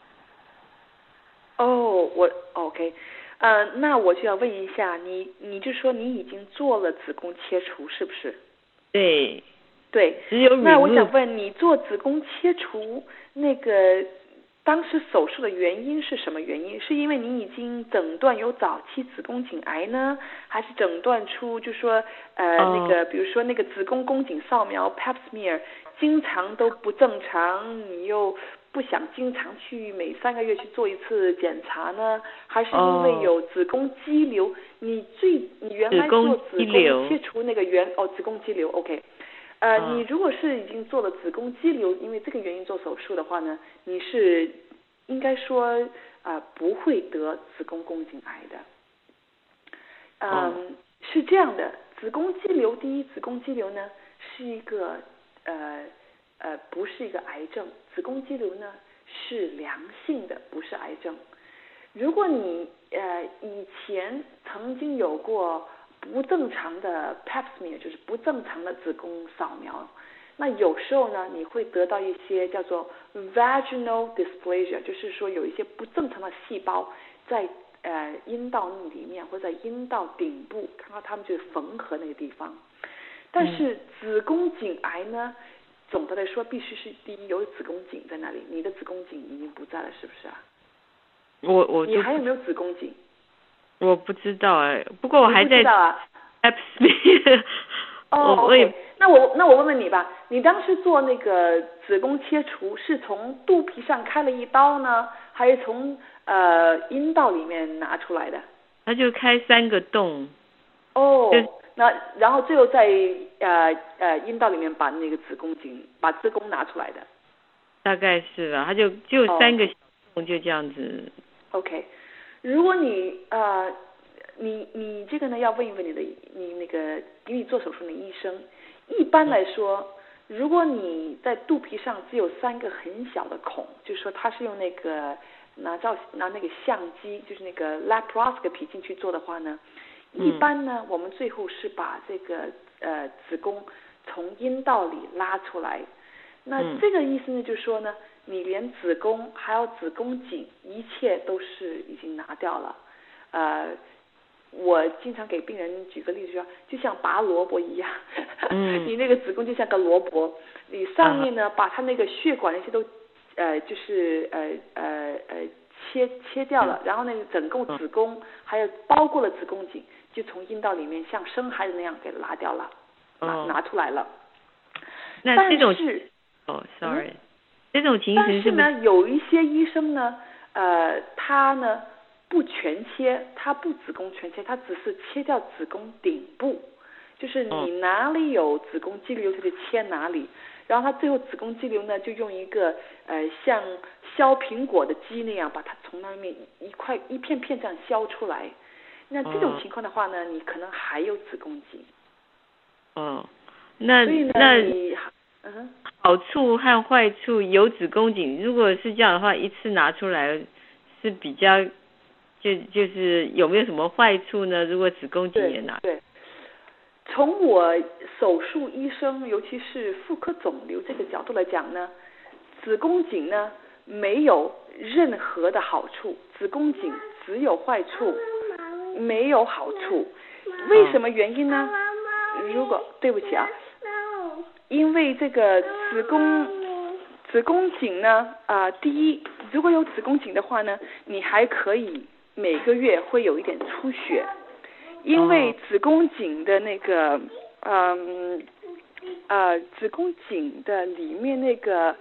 B: 哦，我 OK， 呃，那我就要问一下你，你就说你已经做了子宫切除，是不是？
C: 对。
B: 对。
C: 只有 remove。
B: 那我想问你，做子宫切除那个当时手术的原因是什么原因？是因为你已经诊断有早期子宫颈癌呢，还是诊断出就说呃、oh. 那个比如说那个子宫宫颈扫描 Pap smear 经常都不正常，你又不想经常去每三个月去做一次检查呢，还是因为有子宫肌瘤？ oh. 你最你原来做子宫切除那个原哦子宫肌瘤 OK， 呃、oh. 你如果是已经做了子宫肌瘤，因为这个原因做手术的话呢，你是应该说啊、呃、不会得子宫宫颈癌的。嗯、oh. 是这样的，子宫肌瘤第一，子宫肌瘤呢是一个呃呃不是一个癌症，子宫肌瘤呢是良性的，不是癌症。如果你呃以前曾经有过不正常的 Pap smear， 就是不正常的子宫扫描，那有时候呢你会得到一些叫做 vaginal dysplasia， 就是说有一些不正常的细胞在呃阴道里面或者在阴道顶部，看到它们就是缝合那个地方。但是子宫颈癌呢，总的来说必须是第一有子宫颈在那里，你的子宫颈已经不在了，是不是啊？
C: 我我
B: 你还有没有子宫颈？
C: 我不知道哎，不过我还在
B: Pap
C: smear。
B: 哦 ，OK， 那我那我问问你吧，你当时做那个子宫切除是从肚皮上开了一刀呢，还是从呃阴道里面拿出来的？
C: 他就开三个洞。
B: 哦，那然后最后在呃呃阴道里面把那个子宫颈把子宫拿出来的。
C: 大概是吧，他就就三个洞就这样子。
B: Oh. OK， 如果你呃你你这个呢要问一问你的你那个给你做手术的医生，一般来说，如果你在肚皮上只有三个很小的孔，就是说他是用那个拿照拿那个相机，就是那个 laparoscopy 进去做的话呢，一般呢、嗯、我们最后是把这个呃子宫从阴道里拉出来。那这个意思呢，就是说呢，你连子宫还有子宫颈，一切都是已经拿掉了。呃，我经常给病人举个例子说，就像拔萝卜一样，嗯、你那个子宫就像个萝卜，你上面呢、啊、把它那个血管那些都呃就是呃呃呃切切掉了，然后呢整个子宫还有包括了子宫颈，就从阴道里面像生孩子那样给拉掉了，拿拿出来了。
C: 那这种
B: 是
C: 哦、oh, ，sorry，、嗯、这种情形
B: 但是呢，有一些医生呢，呃，他呢不全切，他不子宫全切，他只是切掉子宫顶部，就是你哪里有子宫肌瘤他就切哪里，然后他最后子宫肌瘤呢就用一个呃像削苹果的机那样把它从那面一块一片片这样削出来。那这种情况的话呢，你可能还有子宫颈。
C: 哦，那
B: 所以呢
C: 那
B: 你嗯，
C: 好处和坏处有子宫颈，如果是这样的话，一次拿出来是比较，就就是有没有什么坏处呢？如果子宫颈也拿，
B: 对，对从我手术医生，尤其是妇科肿瘤这个角度来讲呢，子宫颈呢没有任何的好处，子宫颈只有坏处，没有好处。为什么原因呢？如果对不起啊。因为这个子宫子宫颈呢，啊、呃，第一，如果有子宫颈的话呢，你还可以每个月会有一点出血，因为子宫颈的那个，嗯，呃，子宫颈的里面那个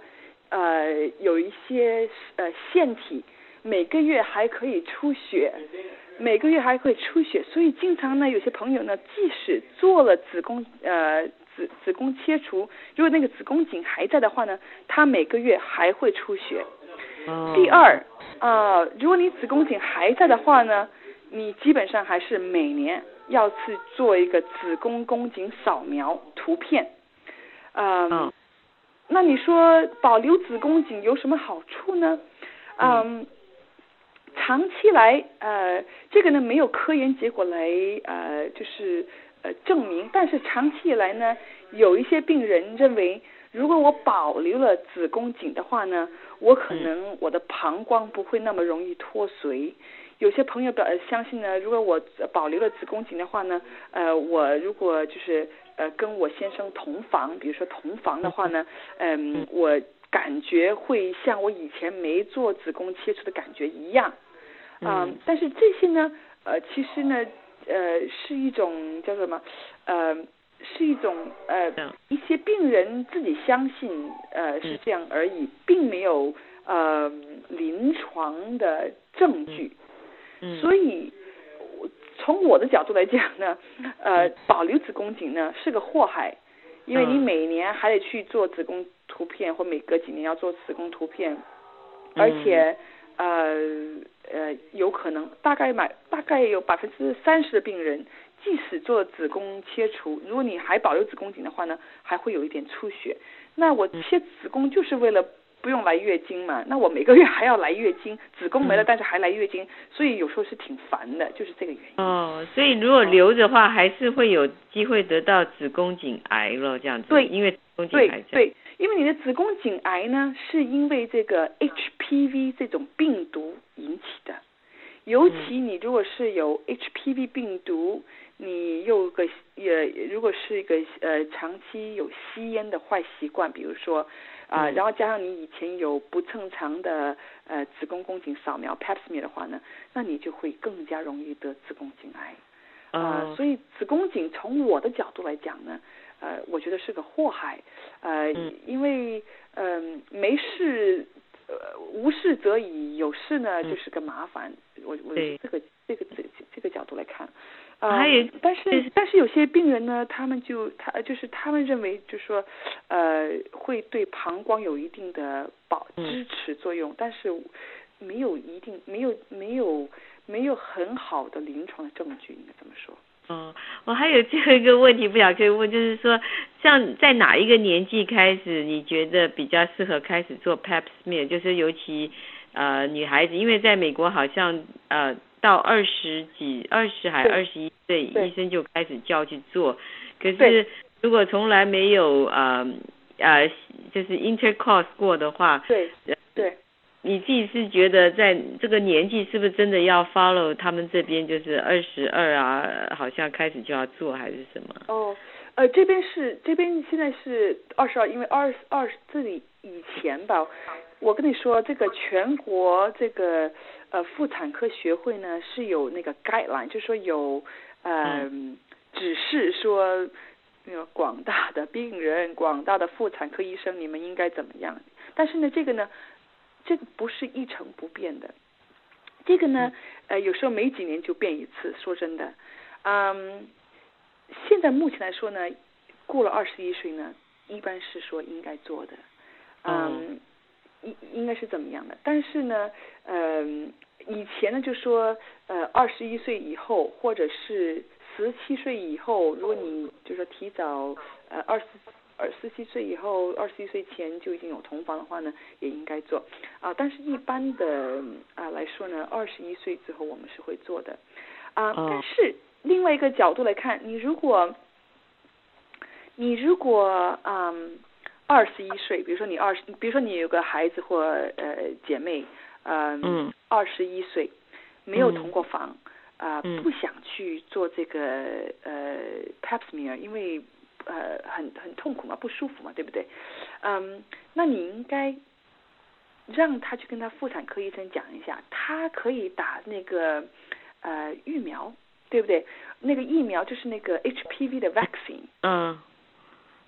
B: 呃有一些呃腺体，每个月还可以出血，每个月还会出血，所以经常呢，有些朋友呢，即使做了子宫呃子子宫切除，如果那个子宫颈还在的话呢，他每个月还会出血。
C: 哦、
B: 第二啊、呃，如果你子宫颈还在的话呢，你基本上还是每年要去做一个子宫宫颈扫描图片。呃、嗯，
C: 哦、
B: 那你说保留子宫颈有什么好处呢？嗯。嗯长期来，呃，这个呢没有科研结果来，呃，就是呃证明。但是长期以来呢，有一些病人认为，如果我保留了子宫颈的话呢，我可能我的膀胱不会那么容易脱垂。有些朋友表相信呢，如果我保留了子宫颈的话呢，呃，我如果就是呃跟我先生同房，比如说同房的话呢，嗯、呃，我感觉会像我以前没做子宫切除的感觉一样。啊、嗯，但是这些呢，呃，其实呢，呃，是一种叫什么，呃，是一种呃，一些病人自己相信，呃，是这样而已，并没有呃临床的证据。嗯，所以从我的角度来讲呢，呃，保留子宫颈呢是个祸害，因为你每年还得去做子宫图片，或每隔几年要做子宫图片，而且。呃呃，有可能大概买大概有百分之三十的病人，即使做子宫切除，如果你还保留子宫颈的话呢，还会有一点出血。那我切子宫就是为了不用来月经嘛，那我每个月还要来月经，子宫没了，但是还来月经，所以有时候是挺烦的，就是这个原因。
C: 哦，所以如果留着的话，还是会有机会得到子宫颈癌了，这样子。
B: 对，
C: 因为子宫颈癌
B: 对对，因为你的子宫颈癌呢，是因为这个 H P V 这种病毒引起的。尤其你如果是有 H P V 病毒，你又个呃，如果是一个呃长期有吸烟的坏习惯，比如说啊、呃，然后加上你以前有不正常的呃子宫宫颈扫描 Pap smear 的话呢，那你就会更加容易得子宫颈癌。啊、呃，所以子宫颈从我的角度来讲呢，呃，我觉得是个祸害，呃，因为嗯、呃、没事。呃，无事则已，有事呢就是个麻烦。嗯、我我这个这个这这个角度来看，啊、呃，
C: 还有，
B: 但是但是有些病人呢，他们就他就是他们认为就是说，呃，会对膀胱有一定的保支持作用，嗯、但是没有一定没有没有没有很好的临床的证据，应该这么说。
C: 哦，我还有最后一个问题不想可以问，就是说，像在哪一个年纪开始，你觉得比较适合开始做 Pap smear？ 就是尤其呃女孩子，因为在美国好像呃到二十几、二十还二十一岁，医生就开始叫去做。可是如果从来没有呃呃就是 intercourse 过的话，
B: 对对。
C: 你自己是觉得在这个年纪是不是真的要 follow 他们这边就是二十二啊，好像开始就要做还是什么？
B: 哦，呃，这边是这边现在是二十二，因为二二这里以前吧，我跟你说，这个全国这个呃妇产科学会呢是有那个 guideline， 就是说有呃、嗯、指示说那个广大的病人、广大的妇产科医生，你们应该怎么样？但是呢，这个呢。这个不是一成不变的，这个呢，呃，有时候每几年就变一次。说真的，嗯，现在目前来说呢，过了二十一岁呢，一般是说应该做的，嗯，应、嗯、应该是怎么样的？但是呢，呃，以前呢就说，呃，二十一岁以后，或者是十七岁以后，如果你就说提早，呃，二十。二十七岁以后，二十一岁前就已经有同房的话呢，也应该做啊。但是一般的啊来说呢，二十一岁之后我们是会做的啊。但是另外一个角度来看，你如果你如果嗯二十一岁，比如说你二十，比如说你有个孩子或呃姐妹，呃、嗯，二十一岁没有同过房啊、呃嗯，不想去做这个呃 Pap smear， 因为呃，很很痛苦嘛，不舒服嘛，对不对？嗯，那你应该让他去跟他妇产科医生讲一下，他可以打那个呃疫苗，对不对？那个疫苗就是那个 H P V 的 vaccine。
C: 嗯。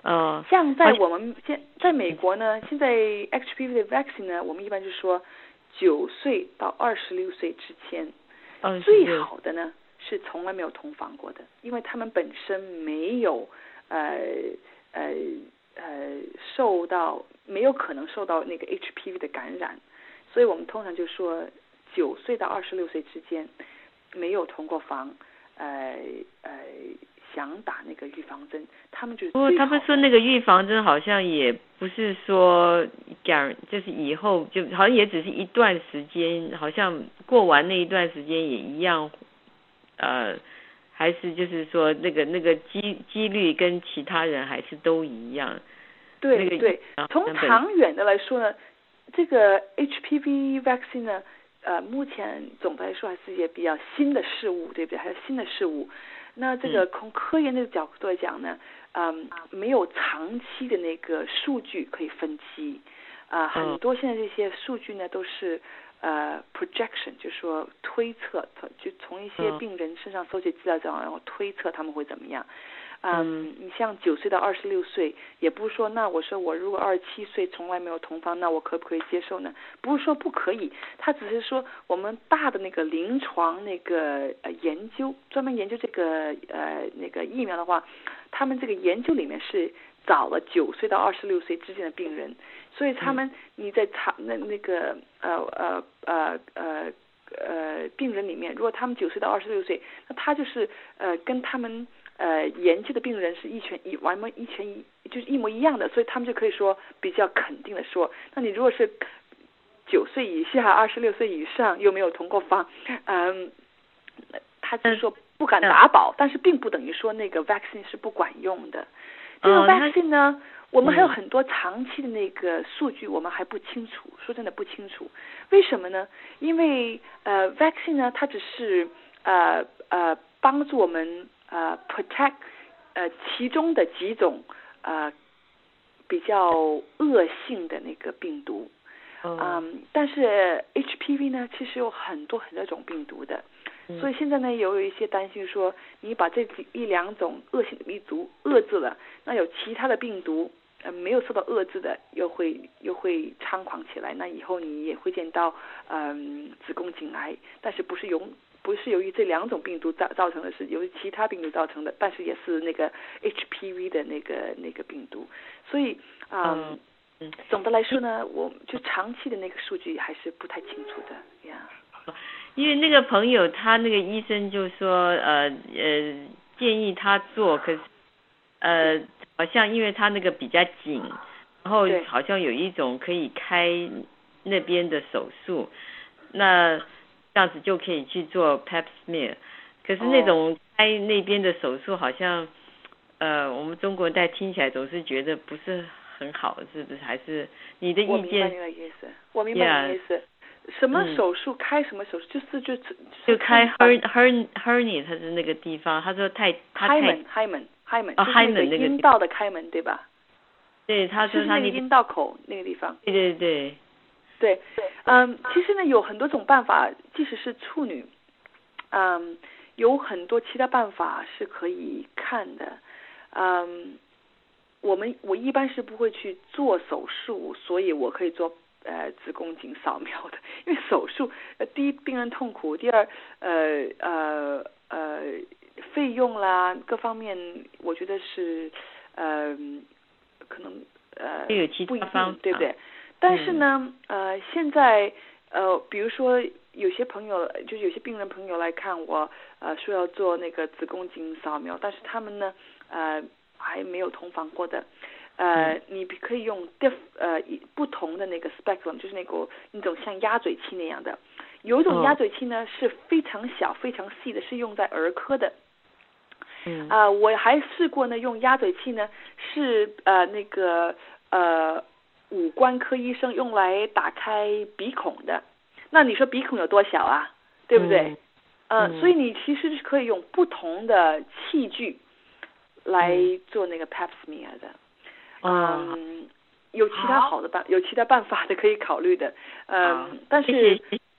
C: 哦，
B: 像在我们现在美国呢，现在 H P V 的 vaccine 呢，我们一般就是说九岁到二十六岁之间，最好的呢是从来没有同房过的，因为他们本身没有呃呃呃受到没有可能受到那个 H P V 的感染，所以我们通常就说九岁到二十六岁之间没有同过房，呃呃。想打那个预防针，他们就是最好的。
C: 他们说那个预防针好像也不是说讲，就是以后就好像也只是一段时间，好像过完那一段时间也一样，呃，还是就是说那个那个几几率跟其他人还是都一样。
B: 对、
C: 那个、
B: 对，从长远的来说呢，这个 H P V vaccine 呢，呃，目前总的来说还是也比较新的事物，对不对？还是新的事物。那这个从科研的角度来讲呢，嗯，没有长期的那个数据可以分析，啊、呃，很多现在这些数据呢都是呃 projection， 就是说推测，就从一些病人身上收集资料之后，然后推测他们会怎么样。嗯，你像九岁到二十六岁，也不是说那我说我如果二十七岁从来没有同房，那我可不可以接受呢？不是说不可以，他只是说我们大的那个临床那个呃研究，专门研究这个呃那个疫苗的话，他们这个研究里面是找了九岁到二十六岁之间的病人，所以他们你在查那那个呃呃呃呃呃病人里面，如果他们九岁到二十六岁，那他就是呃跟他们。呃，研究的病人是一全一完全一全一就是一模一样的，所以他们就可以说比较肯定的说，那你如果是九岁以下、二十六岁以上又没有同过房，嗯，他就是说不敢打保，但是并不等于说那个 vaccine 是不管用的。这个 vaccine 呢，我们还有很多长期的那个数据，我们还不清楚，说真的不清楚。为什么呢？因为呃 vaccine 呢，它只是呃呃帮助我们。呃 protect 呃其中的几种呃比较恶性的那个病毒，嗯，嗯但是 H P V 呢其实有很多很多种病毒的，嗯、所以现在呢有一些担心说，你把这一两种恶性的病毒遏制了，那有其他的病毒呃没有受到遏制的，又会又会猖狂起来，那以后你也会见到嗯、呃、子宫颈癌，但是不是由不是由于这两种病毒造造成的，是由于其他病毒造成的，但是也是那个 H P V 的那个那个病毒，所以嗯，嗯总的来说呢，我就长期的那个数据还是不太清楚的呀。
C: 因为那个朋友他那个医生就说呃呃建议他做，可是呃好像因为他那个比较紧，然后好像有一种可以开那边的手术，那这样子就可以去做 Pap smear， 可是那种开那边的手术好像，呃，我们中国人在听起来总是觉得不是很好，是不是？还是你的意见？
B: 我明白你的意思，我明白你的意思。Yeah, 什么手术、嗯、开什么手术？就是就
C: 就开 her her hernia， 它是那个地方，他说太他太
B: 开门开门开门，
C: 哦开
B: 门那个阴道的开门对吧？
C: 对，他说他
B: 那个阴道口那个地方。
C: 对对对。
B: 对，嗯，其实呢有很多种办法，即使是处女，嗯，有很多其他办法是可以看的，嗯，我们我一般是不会去做手术，所以我可以做呃子宫颈扫描的，因为手术呃第一病人痛苦，第二呃呃呃费用啦各方面，我觉得是呃可能呃不一定，对不对？但是呢，呃，现在呃，比如说有些朋友，就是有些病人朋友来看我，呃，说要做那个子宫颈扫描，但是他们呢，呃，还没有同房过的，呃，嗯、你可以用 diff 呃不同的那个 speculum， 就是那个那种像鸭嘴器那样的，有一种鸭嘴器呢、哦、是非常小、非常细的，是用在儿科的。嗯。啊、呃，我还试过呢，用鸭嘴器呢，是呃那个呃。五官科医生用来打开鼻孔的，那你说鼻孔有多小啊，对不对？嗯、呃嗯、所以你其实是可以用不同的器具来做那个 Pap smear 的。嗯，嗯有其他好的办，有其他办法的可以考虑的。嗯，但是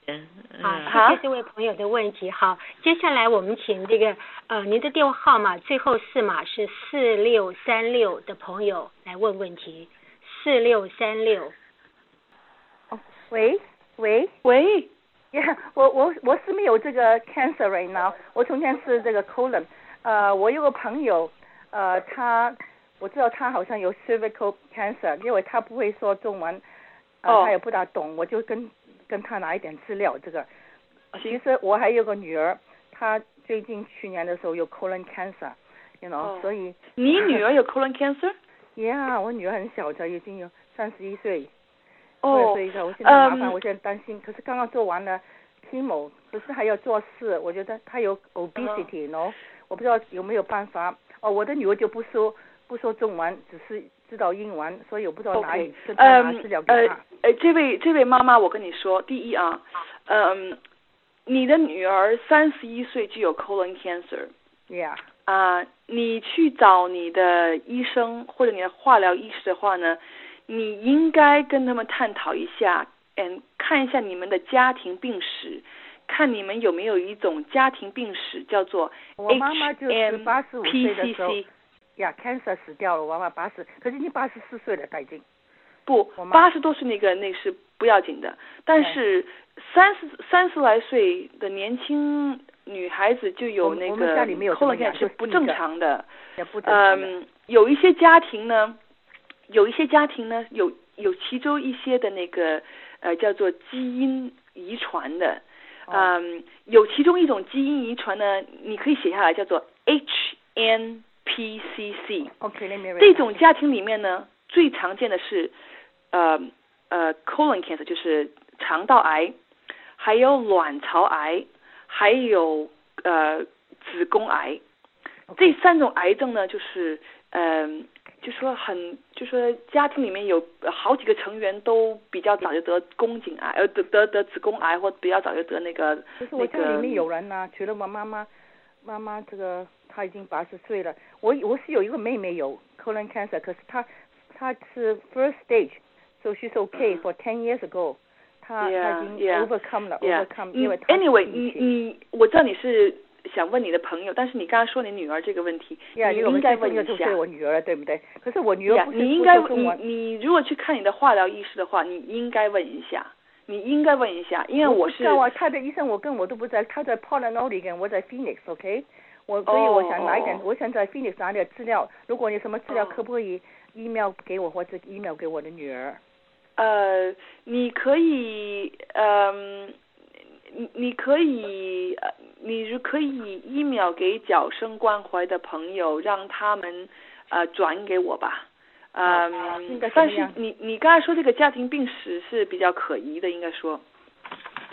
C: 嗯
A: 好，谢谢这位朋友的问题。好，接下来我们请这个呃您的电话号码最后四码是四六三六的朋友来问问题。四六三六。
D: 哦，喂喂
B: 喂。
D: Yeah, 我我我是没有这个 cancer right now， 我从前是这个 colon， 呃，我有个朋友，呃，他我知道他好像有 cervical cancer， 因为他不会说中文，呃，
B: oh.
D: 他也不大懂，我就跟跟他拿一点资料。这个，其实我还有个女儿，她最近去年的时候有 colon cancer，you know，、oh. 所以
B: 你女儿有 colon cancer？
D: Yeah， 我女儿很小的，已经有三十一岁。
B: 哦，
D: 所以我现在麻烦， um, 我现在担心。可是刚刚做完了 chemo， 不是还要做事？我觉得她有 obesity， 喏、uh-huh. 我不知道有没有办法。哦，我的女儿就不说不说中文，只是知道英文，所以我不知道哪里跟她拿资料给她。
B: 呃呃，这位这位妈妈，我跟你说，第一啊，嗯，你的女儿三十一岁就有 colon cancer。Yeah。啊、呃，你去找你的医生或者你的化疗医师的话呢？你应该跟他们探讨一下，嗯，看一下你们的家庭病史，看你们有没有一种家庭病史叫做 H M P C C。
D: 我妈妈就是八十五岁的时候，呀 ，cancer 死掉了，我妈妈八十，可是已经八十四岁了，她已经。
B: 不，八十多岁那个那是不要紧的，但是三十三十来岁的年轻女孩子就有那个 colon cancer 是不正常的。嗯，有一些家庭呢。有一些家庭呢，有有其中一些的那个呃叫做基因遗传的，嗯，有其中一种基因遗传呢，你可以写下来，叫做 H N P C C。OK， 这种家庭里面呢，最常见的是呃呃 colon cancer， 就是肠道癌，还有卵巢癌，还有呃子宫癌。这三种癌症呢，就是嗯。呃就说很，就说家庭里面有好几个成员都比较早就得宫颈癌，呃，得得得子宫癌，或比较早就得那个。
D: 可是我家里面有人呢、啊，除了我妈妈，妈妈这个她已经八十岁了。我我是有一个妹妹有 colon cancer， 可是她她是 first stage，so she's okay for ten years ago。她她已经 overcome 了 ，overcome， 因为
B: anyway， 你你我知道你是。想问你的朋友，但是你刚才说你女儿这个问题，
D: yeah,
B: 你应该问一下。
D: 就是我女儿，对不对？可是我女儿不是、
B: yeah, 你应该你你如果去看你的化疗医师的话，你应该问一下，你应该问一下，因为我是。
D: 我他的医生我跟我都不在，他在 Portland Oregon， 我在 Phoenix，OK，、okay? 我所以我想拿一点，
B: oh,
D: 我想在 Phoenix 拿点资料，如果你什么资料，
B: oh.
D: 可不可以 email 给我或者 email 给我的女儿？
B: 呃，你可以，嗯、呃。你你可以呃，你可以 email 给角生关怀的朋友，让他们呃转给我吧。嗯、呃，但是你你刚才说这个家庭病史是比较可疑的，应该说，呀、yeah. ，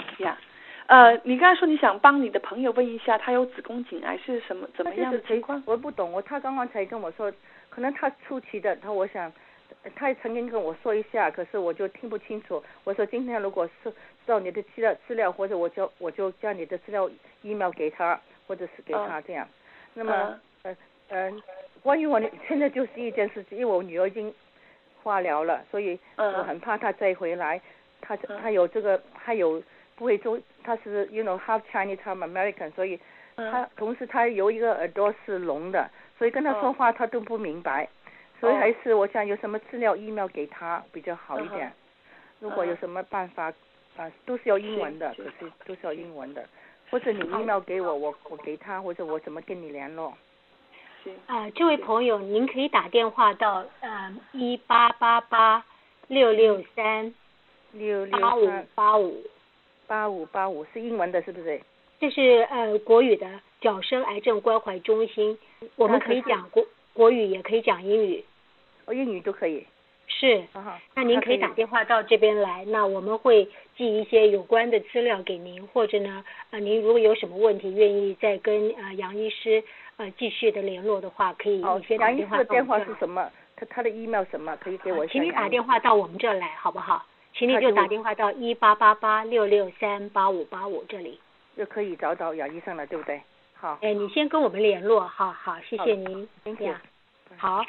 B: 呃，你刚才说你想帮你的朋友问一下，他有子宫颈癌是什么怎么样的情况？
D: 我不懂，我他刚刚才跟我说，可能他初期的，他我想。他也曾经跟我说一下，可是我就听不清楚。我说今天如果是知道你的资料资料，或者我就我就将你的资料 email 给他，或者是给他这样。Uh, 那么、uh, 呃呃，关于我现在就是一件事情，因为我女儿已经化疗了，所以我很怕她再回来。她她有这个，她有不会中，她是 you know half Chinese half American， 所以她同时她有一个耳朵是聋的，所以跟她说话她都不明白。所以还是我想有什么资料 email 给他比较好一点。Uh-huh. 如果有什么办法啊、呃，都是要英文的，可是都是要英文的。或者你 email 给我，我我给他，或者我怎么跟你联络？
A: 啊、呃，这位朋友，您可以打电话到呃一八八八六六三
D: 六六
A: 八五八五
D: 八五八五是英文的，是不是？
A: 这是呃国语的角生癌症关怀中心，我们可以讲国国语，也可以讲英语。
D: 哦，英语都可以。
A: 是，那您可以打电话到这边来，那我们会寄一些有关的资料给您，或者呢，呃，您如果有什么问题，愿意再跟呃杨医师呃继续的联络的话，可以你先打电话到我们这儿来。杨医师的
D: 电话是什么？他他的 email 什么？可以给我一下。
A: 请你打电话到我们这儿来，好不好？请你就打电话到一八八八六六三八五八五这里，
D: 就可以找到杨医生了，对不对？好。
A: 哎，你先跟我们联络，好好，谢谢您。
D: 谢谢。
A: 好，那。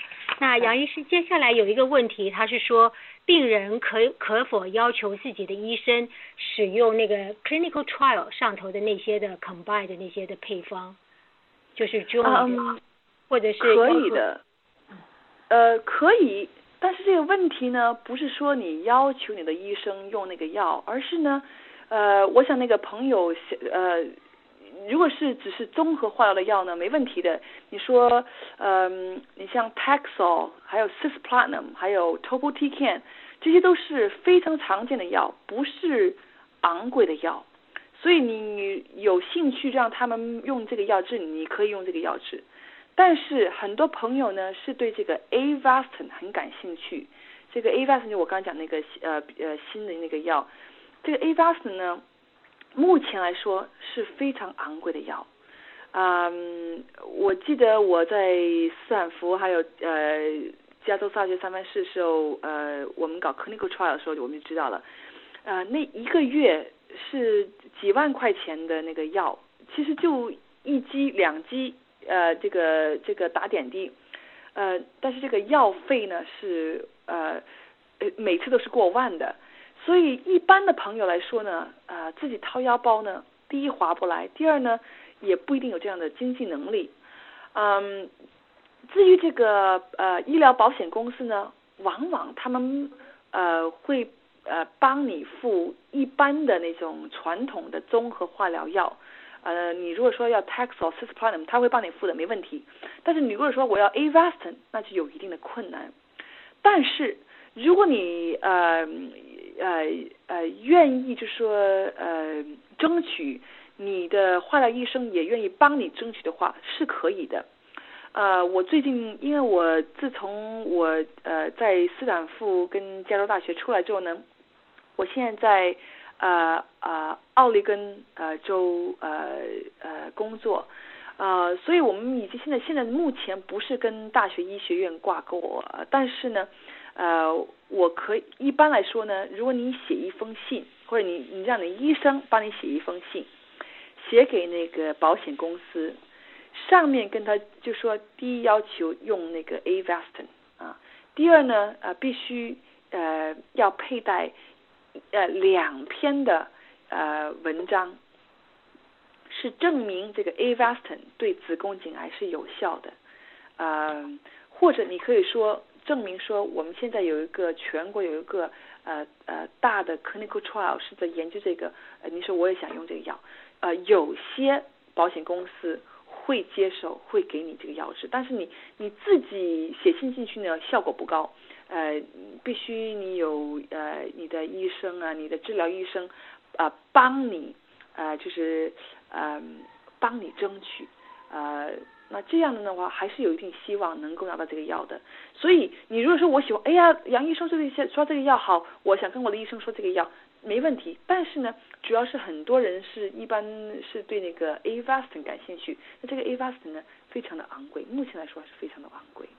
A: 那杨医师，接下来有一个问题，他是说病人可可否要求自己的医生使用那个 clinical trial 上头的那些的 combine 的那些的配方，就是 joint，、嗯、或者是
B: 可以的，呃，可以，但是这个问题呢，不是说你要求你的医生用那个药，而是呢，呃，我想那个朋友呃。如果是只是综合化疗的药呢，没问题的。你说，嗯，你像 Taxol， 还有 Cisplatin， 还有 Topotecan， 这些都是非常常见的药，不是昂贵的药。所以你有兴趣让他们用这个药治，你可以用这个药治。但是很多朋友呢是对这个 Avastin 很感兴趣。这个 Avastin 就我刚刚讲那个呃呃新的那个药，这个 Avastin 呢，目前来说是非常昂贵的药，嗯，我记得我在斯坦福还有呃加州大学三藩市的时候，呃，我们搞 clinical trial 的时候，我们就知道了，呃，那一个月是几万块钱的那个药，其实就一剂两剂，呃，这个这个打点滴，呃，但是这个药费呢是呃每次都是过万的。所以一般的朋友来说呢，呃，自己掏腰包呢，第一划不来，第二呢，也不一定有这样的经济能力。嗯，至于这个呃医疗保险公司呢，往往他们呃会呃帮你付一般的那种传统的综合化疗药。呃，你如果说要 Taxol、Cisplatin， 他会帮你付的，没问题。但是你如果说我要 Avastin， 那就有一定的困难。但是如果你呃呃呃愿意就是说呃争取你的化疗医生也愿意帮你争取的话，是可以的。呃，我最近因为我自从我呃在斯坦福跟加州大学出来之后呢，我现在在呃呃奥利根呃州呃呃工作。呃，所以我们已经现在现在目前不是跟大学医学院挂钩，呃、但是呢，呃，我可以一般来说呢，如果你写一封信，或者你你让你医生帮你写一封信，写给那个保险公司，上面跟他就说，第一要求用那个 Avastin 啊，第二呢，呃，必须呃要佩戴呃两篇的呃文章。是证明这个 Avastin 对子宫颈癌是有效的，呃，或者你可以说证明说我们现在有一个全国有一个呃呃大的 clinical trial 是在研究这个，呃，你说我也想用这个药，呃，有些保险公司会接受，会给你这个药治，但是你你自己写信进去呢，效果不高，呃，必须你有呃你的医生啊，你的治疗医生啊、呃、帮你。呃，就是呃帮你争取，呃，那这样的话还是有一定希望能够拿到这个药的。所以你如果说我喜欢，哎呀，杨医生说这个说这个药好，我想跟我的医生说这个药没问题。但是呢，主要是很多人是一般是对那个 Avastin 感兴趣，那这个 Avastin 呢非常的昂贵，目前来说还是非常的昂贵。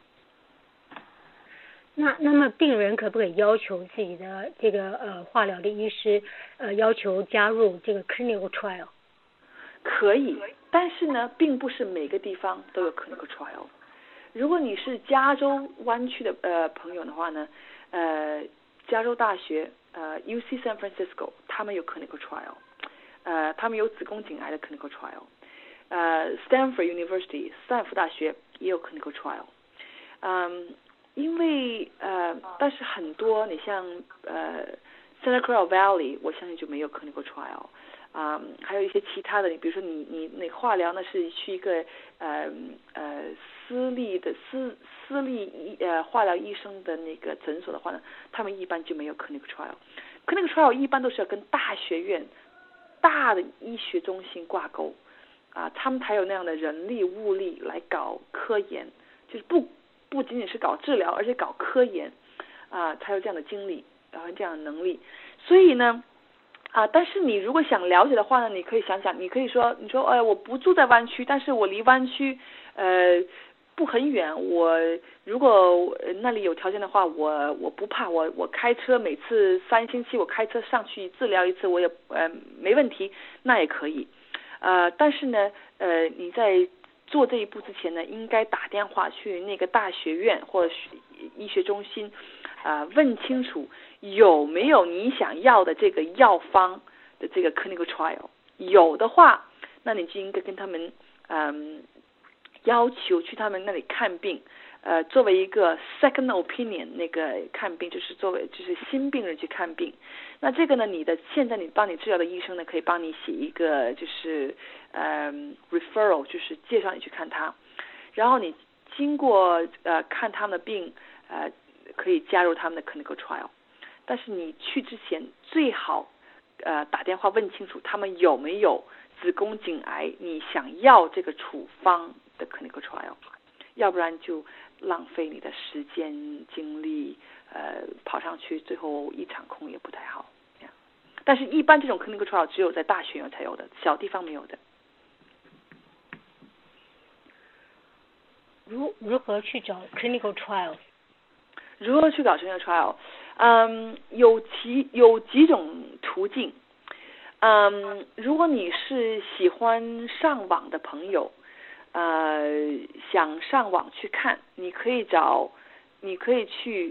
A: 那那么病人可不可以要求自己的这个呃化疗的医师呃要求加入这个 clinical trial？
B: 可以，但是呢，并不是每个地方都有 clinical trial。如果你是加州湾区的呃朋友的话呢，呃，加州大学呃 U C San Francisco 他们有 clinical trial， 呃，他们有子宫颈癌的 clinical trial， 呃 Stanford University 斯坦福大学也有 clinical trial， 嗯。因为呃，但是很多你像呃 Santa Clara Valley， 我相信就没有 clinical trial， 啊、嗯，还有一些其他的，你比如说你你那化疗呢是去一个呃呃私立的私私立医呃化疗医生的那个诊所的话呢，他们一般就没有 clinical trial。clinical trial 一般都是要跟大学院、大的医学中心挂钩啊，他们才有那样的人力物力来搞科研，就是不。不仅仅是搞治疗，而且搞科研，啊，才有这样的精力，然后这样的能力。所以呢，啊，但是你如果想了解的话呢，你可以想想，你可以说，你说，哎，我不住在湾区，但是我离湾区，呃，不很远。我如果那里有条件的话，我我不怕，我我开车每次三星期我开车上去治疗一次，我也呃没问题，那也可以。呃，但是呢，呃，你在做这一步之前呢，应该打电话去那个大学院或者医学中心，啊、呃，问清楚有没有你想要的这个药方的这个 clinical trial， 有的话，那你就应该跟他们，嗯，要求去他们那里看病。呃，作为一个 second opinion 那个看病，就是作为就是新病人去看病。那这个呢，你的现在你帮你治疗的医生呢，可以帮你写一个就是呃 referral， 就是介绍你去看他。然后你经过呃看他们的病，呃可以加入他们的 clinical trial。但是你去之前最好呃打电话问清楚他们有没有子宫颈癌，你想要这个处方的 clinical trial， 要不然就浪费你的时间精力，呃，跑上去最后一场空也不太好。但是，一般这种 clinical trial 只有在大学院才有的，小地方没有的。
A: 如如何去找 clinical trial？
B: 如何去搞 clinical trial？ 嗯，有几有几种途径。嗯，如果你是喜欢上网的朋友。呃，想上网去看，你可以找，你可以去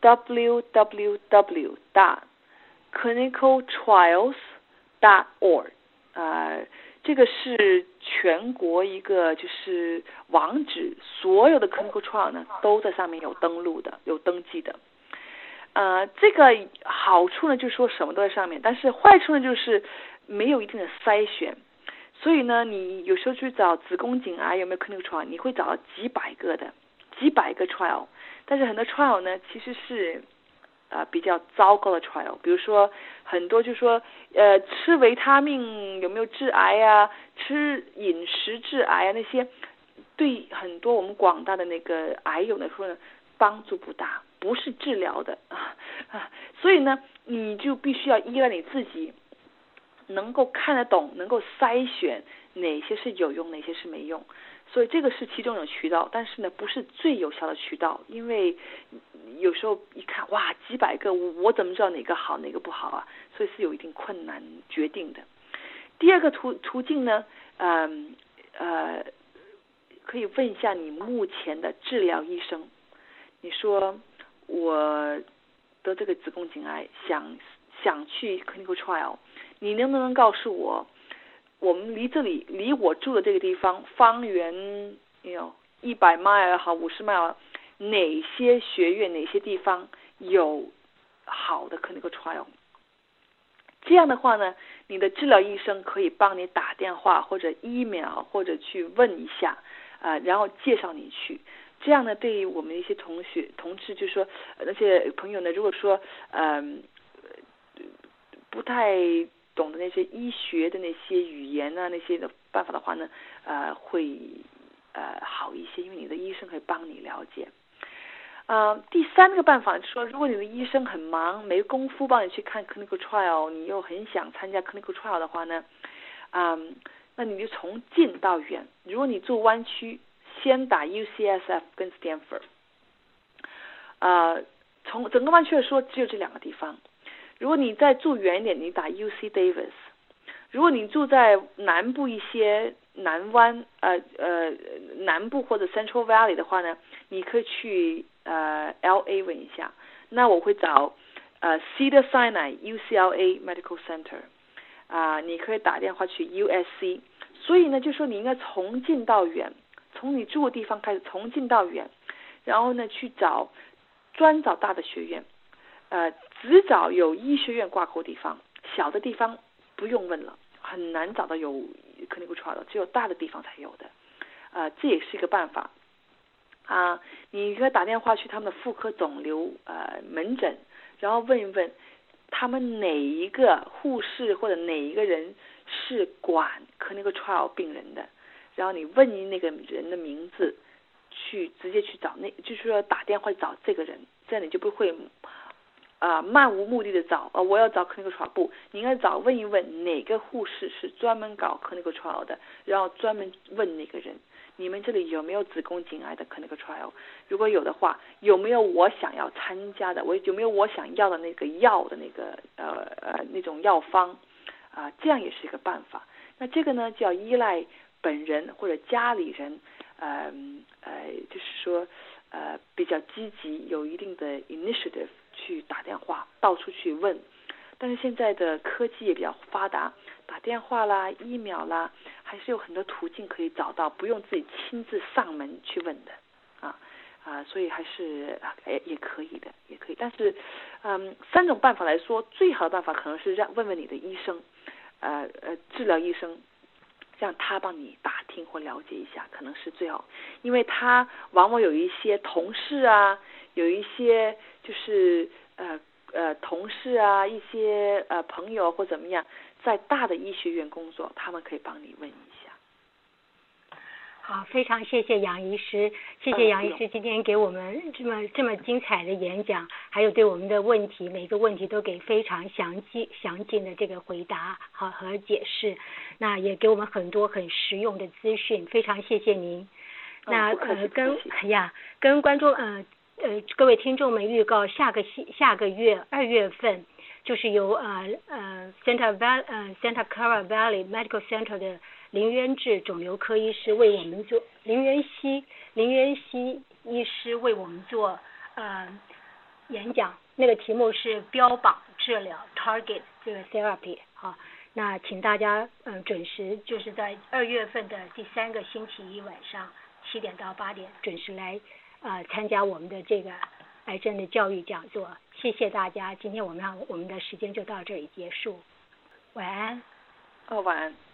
B: w w w dot clinical trials dot org， 呃，这个是全国一个就是网址，所有的 clinical trial 呢都在上面有登录的，有登记的。呃，这个好处呢就是说什么都在上面，但是坏处呢就是没有一定的筛选。所以呢，你有时候去找子宫颈癌有没有 clinical trial， 你会找到几百个的，几百个 trial， 但是很多 trial 呢其实是呃比较糟糕的 trial， 比如说很多就说呃吃维他命有没有致癌啊，吃饮食致癌啊，那些对很多我们广大的那个癌友来说呢帮助不大，不是治疗的啊啊，所以呢你就必须要依赖你自己。能够看得懂，能够筛选哪些是有用，哪些是没用，所以这个是其中一种渠道，但是呢，不是最有效的渠道，因为有时候一看，哇，几百个，我怎么知道哪个好，哪个不好啊？所以是有一定困难决定的。第二个途途径呢，嗯呃，可以问一下你目前的治疗医生，你说我得这个子宫颈癌，想想去 clinical trial。你能不能告诉我，我们离这里，离我住的这个地方，方圆有一百 mile 也好，五十 mile， 哪些学院、哪些地方有好的 clinical trial？ 这样的话呢，你的治疗医生可以帮你打电话或者 email 或者去问一下，呃，然后介绍你去。这样呢，对于我们一些同学、同志，就是说那些朋友呢，如果说嗯、呃、不太懂得那些医学的那些语言啊，那些的办法的话呢，呃，会呃好一些，因为你的医生可以帮你了解。呃，第三个办法就是说，如果你的医生很忙，没功夫帮你去看 clinical trial， 你又很想参加 clinical trial 的话呢，嗯，那你就从近到远。如果你住湾区，先打 U C S F 跟 Stanford。呃，从整个湾区来说，只有这两个地方。如果你再住远一点，你打 U C Davis。如果你住在南部一些南湾呃呃南部或者 Central Valley 的话呢，你可以去呃 L A 问一下。那我会找呃 Cedar Sinai U C L A Medical Center 啊、呃，你可以打电话去 U S C。所以呢，就说你应该从近到远，从你住的地方开始，从近到远，然后呢去找专找大的学院。呃，只找有医学院挂钩地方，小的地方不用问了，很难找到有 clinical trial 的，只有大的地方才有的。呃，这也是一个办法。啊、呃，你可以打电话去他们的妇科肿瘤呃门诊，然后问一问他们哪一个护士或者哪一个人是管 clinical trial 病人的，然后你问那个人的名字，去直接去找那，就是说打电话找这个人，这样你就不会。啊、呃，漫无目的的找，呃，我要找 clinical trial 不，你应该找问一问哪个护士是专门搞 clinical trial 的，然后专门问那个人，你们这里有没有子宫颈癌的 clinical trial？ 如果有的话，有没有我想要参加的，我有没有我想要的那个药的那个呃呃那种药方啊、呃？这样也是一个办法。那这个呢，就要依赖本本人或者家里人，呃呃，就是说呃比较积极，有一定的 initiative 去打电话到处去问。但是现在的科技也比较发达，打电话啦、email 啦，还是有很多途径可以找到，不用自己亲自上门去问的啊啊，所以还是也也可以的，也可以。但是，嗯，三种办法来说，最好的办法可能是让问问你的医生，呃呃，治疗医生，让他帮你打听或了解一下，可能是最好，因为他往往有一些同事啊，有一些就是呃。呃，同事啊，一些呃朋友或怎么样，在大的医学院工作，他们可以帮你问一下。
A: 好，非常谢谢杨医师，谢谢杨医师今天给我们这么这么精彩的演讲，还有对我们的问题每个问题都给非常详细详尽的这个回答好和解释，那也给我们很多很实用的资讯，非常谢谢您。那呃跟哎呀跟观众呃。呃，各位听众们预告，下个下个月二月份，就是由呃呃 Santa Val 呃 Santa Clara Valley Medical Center 的林渊志肿瘤科医师为我们做林渊熙林渊熙医师为我们做呃演讲，那个题目是标榜治疗 Target 这个 Therapy 好，那请大家嗯、呃、准时就是在二月份的第三个星期一晚上七点到八点准时来。呃，参加我们的这个癌症的教育讲座，谢谢大家。今天我们让我们的时间就到这里结束，晚安。
B: 哦，晚安。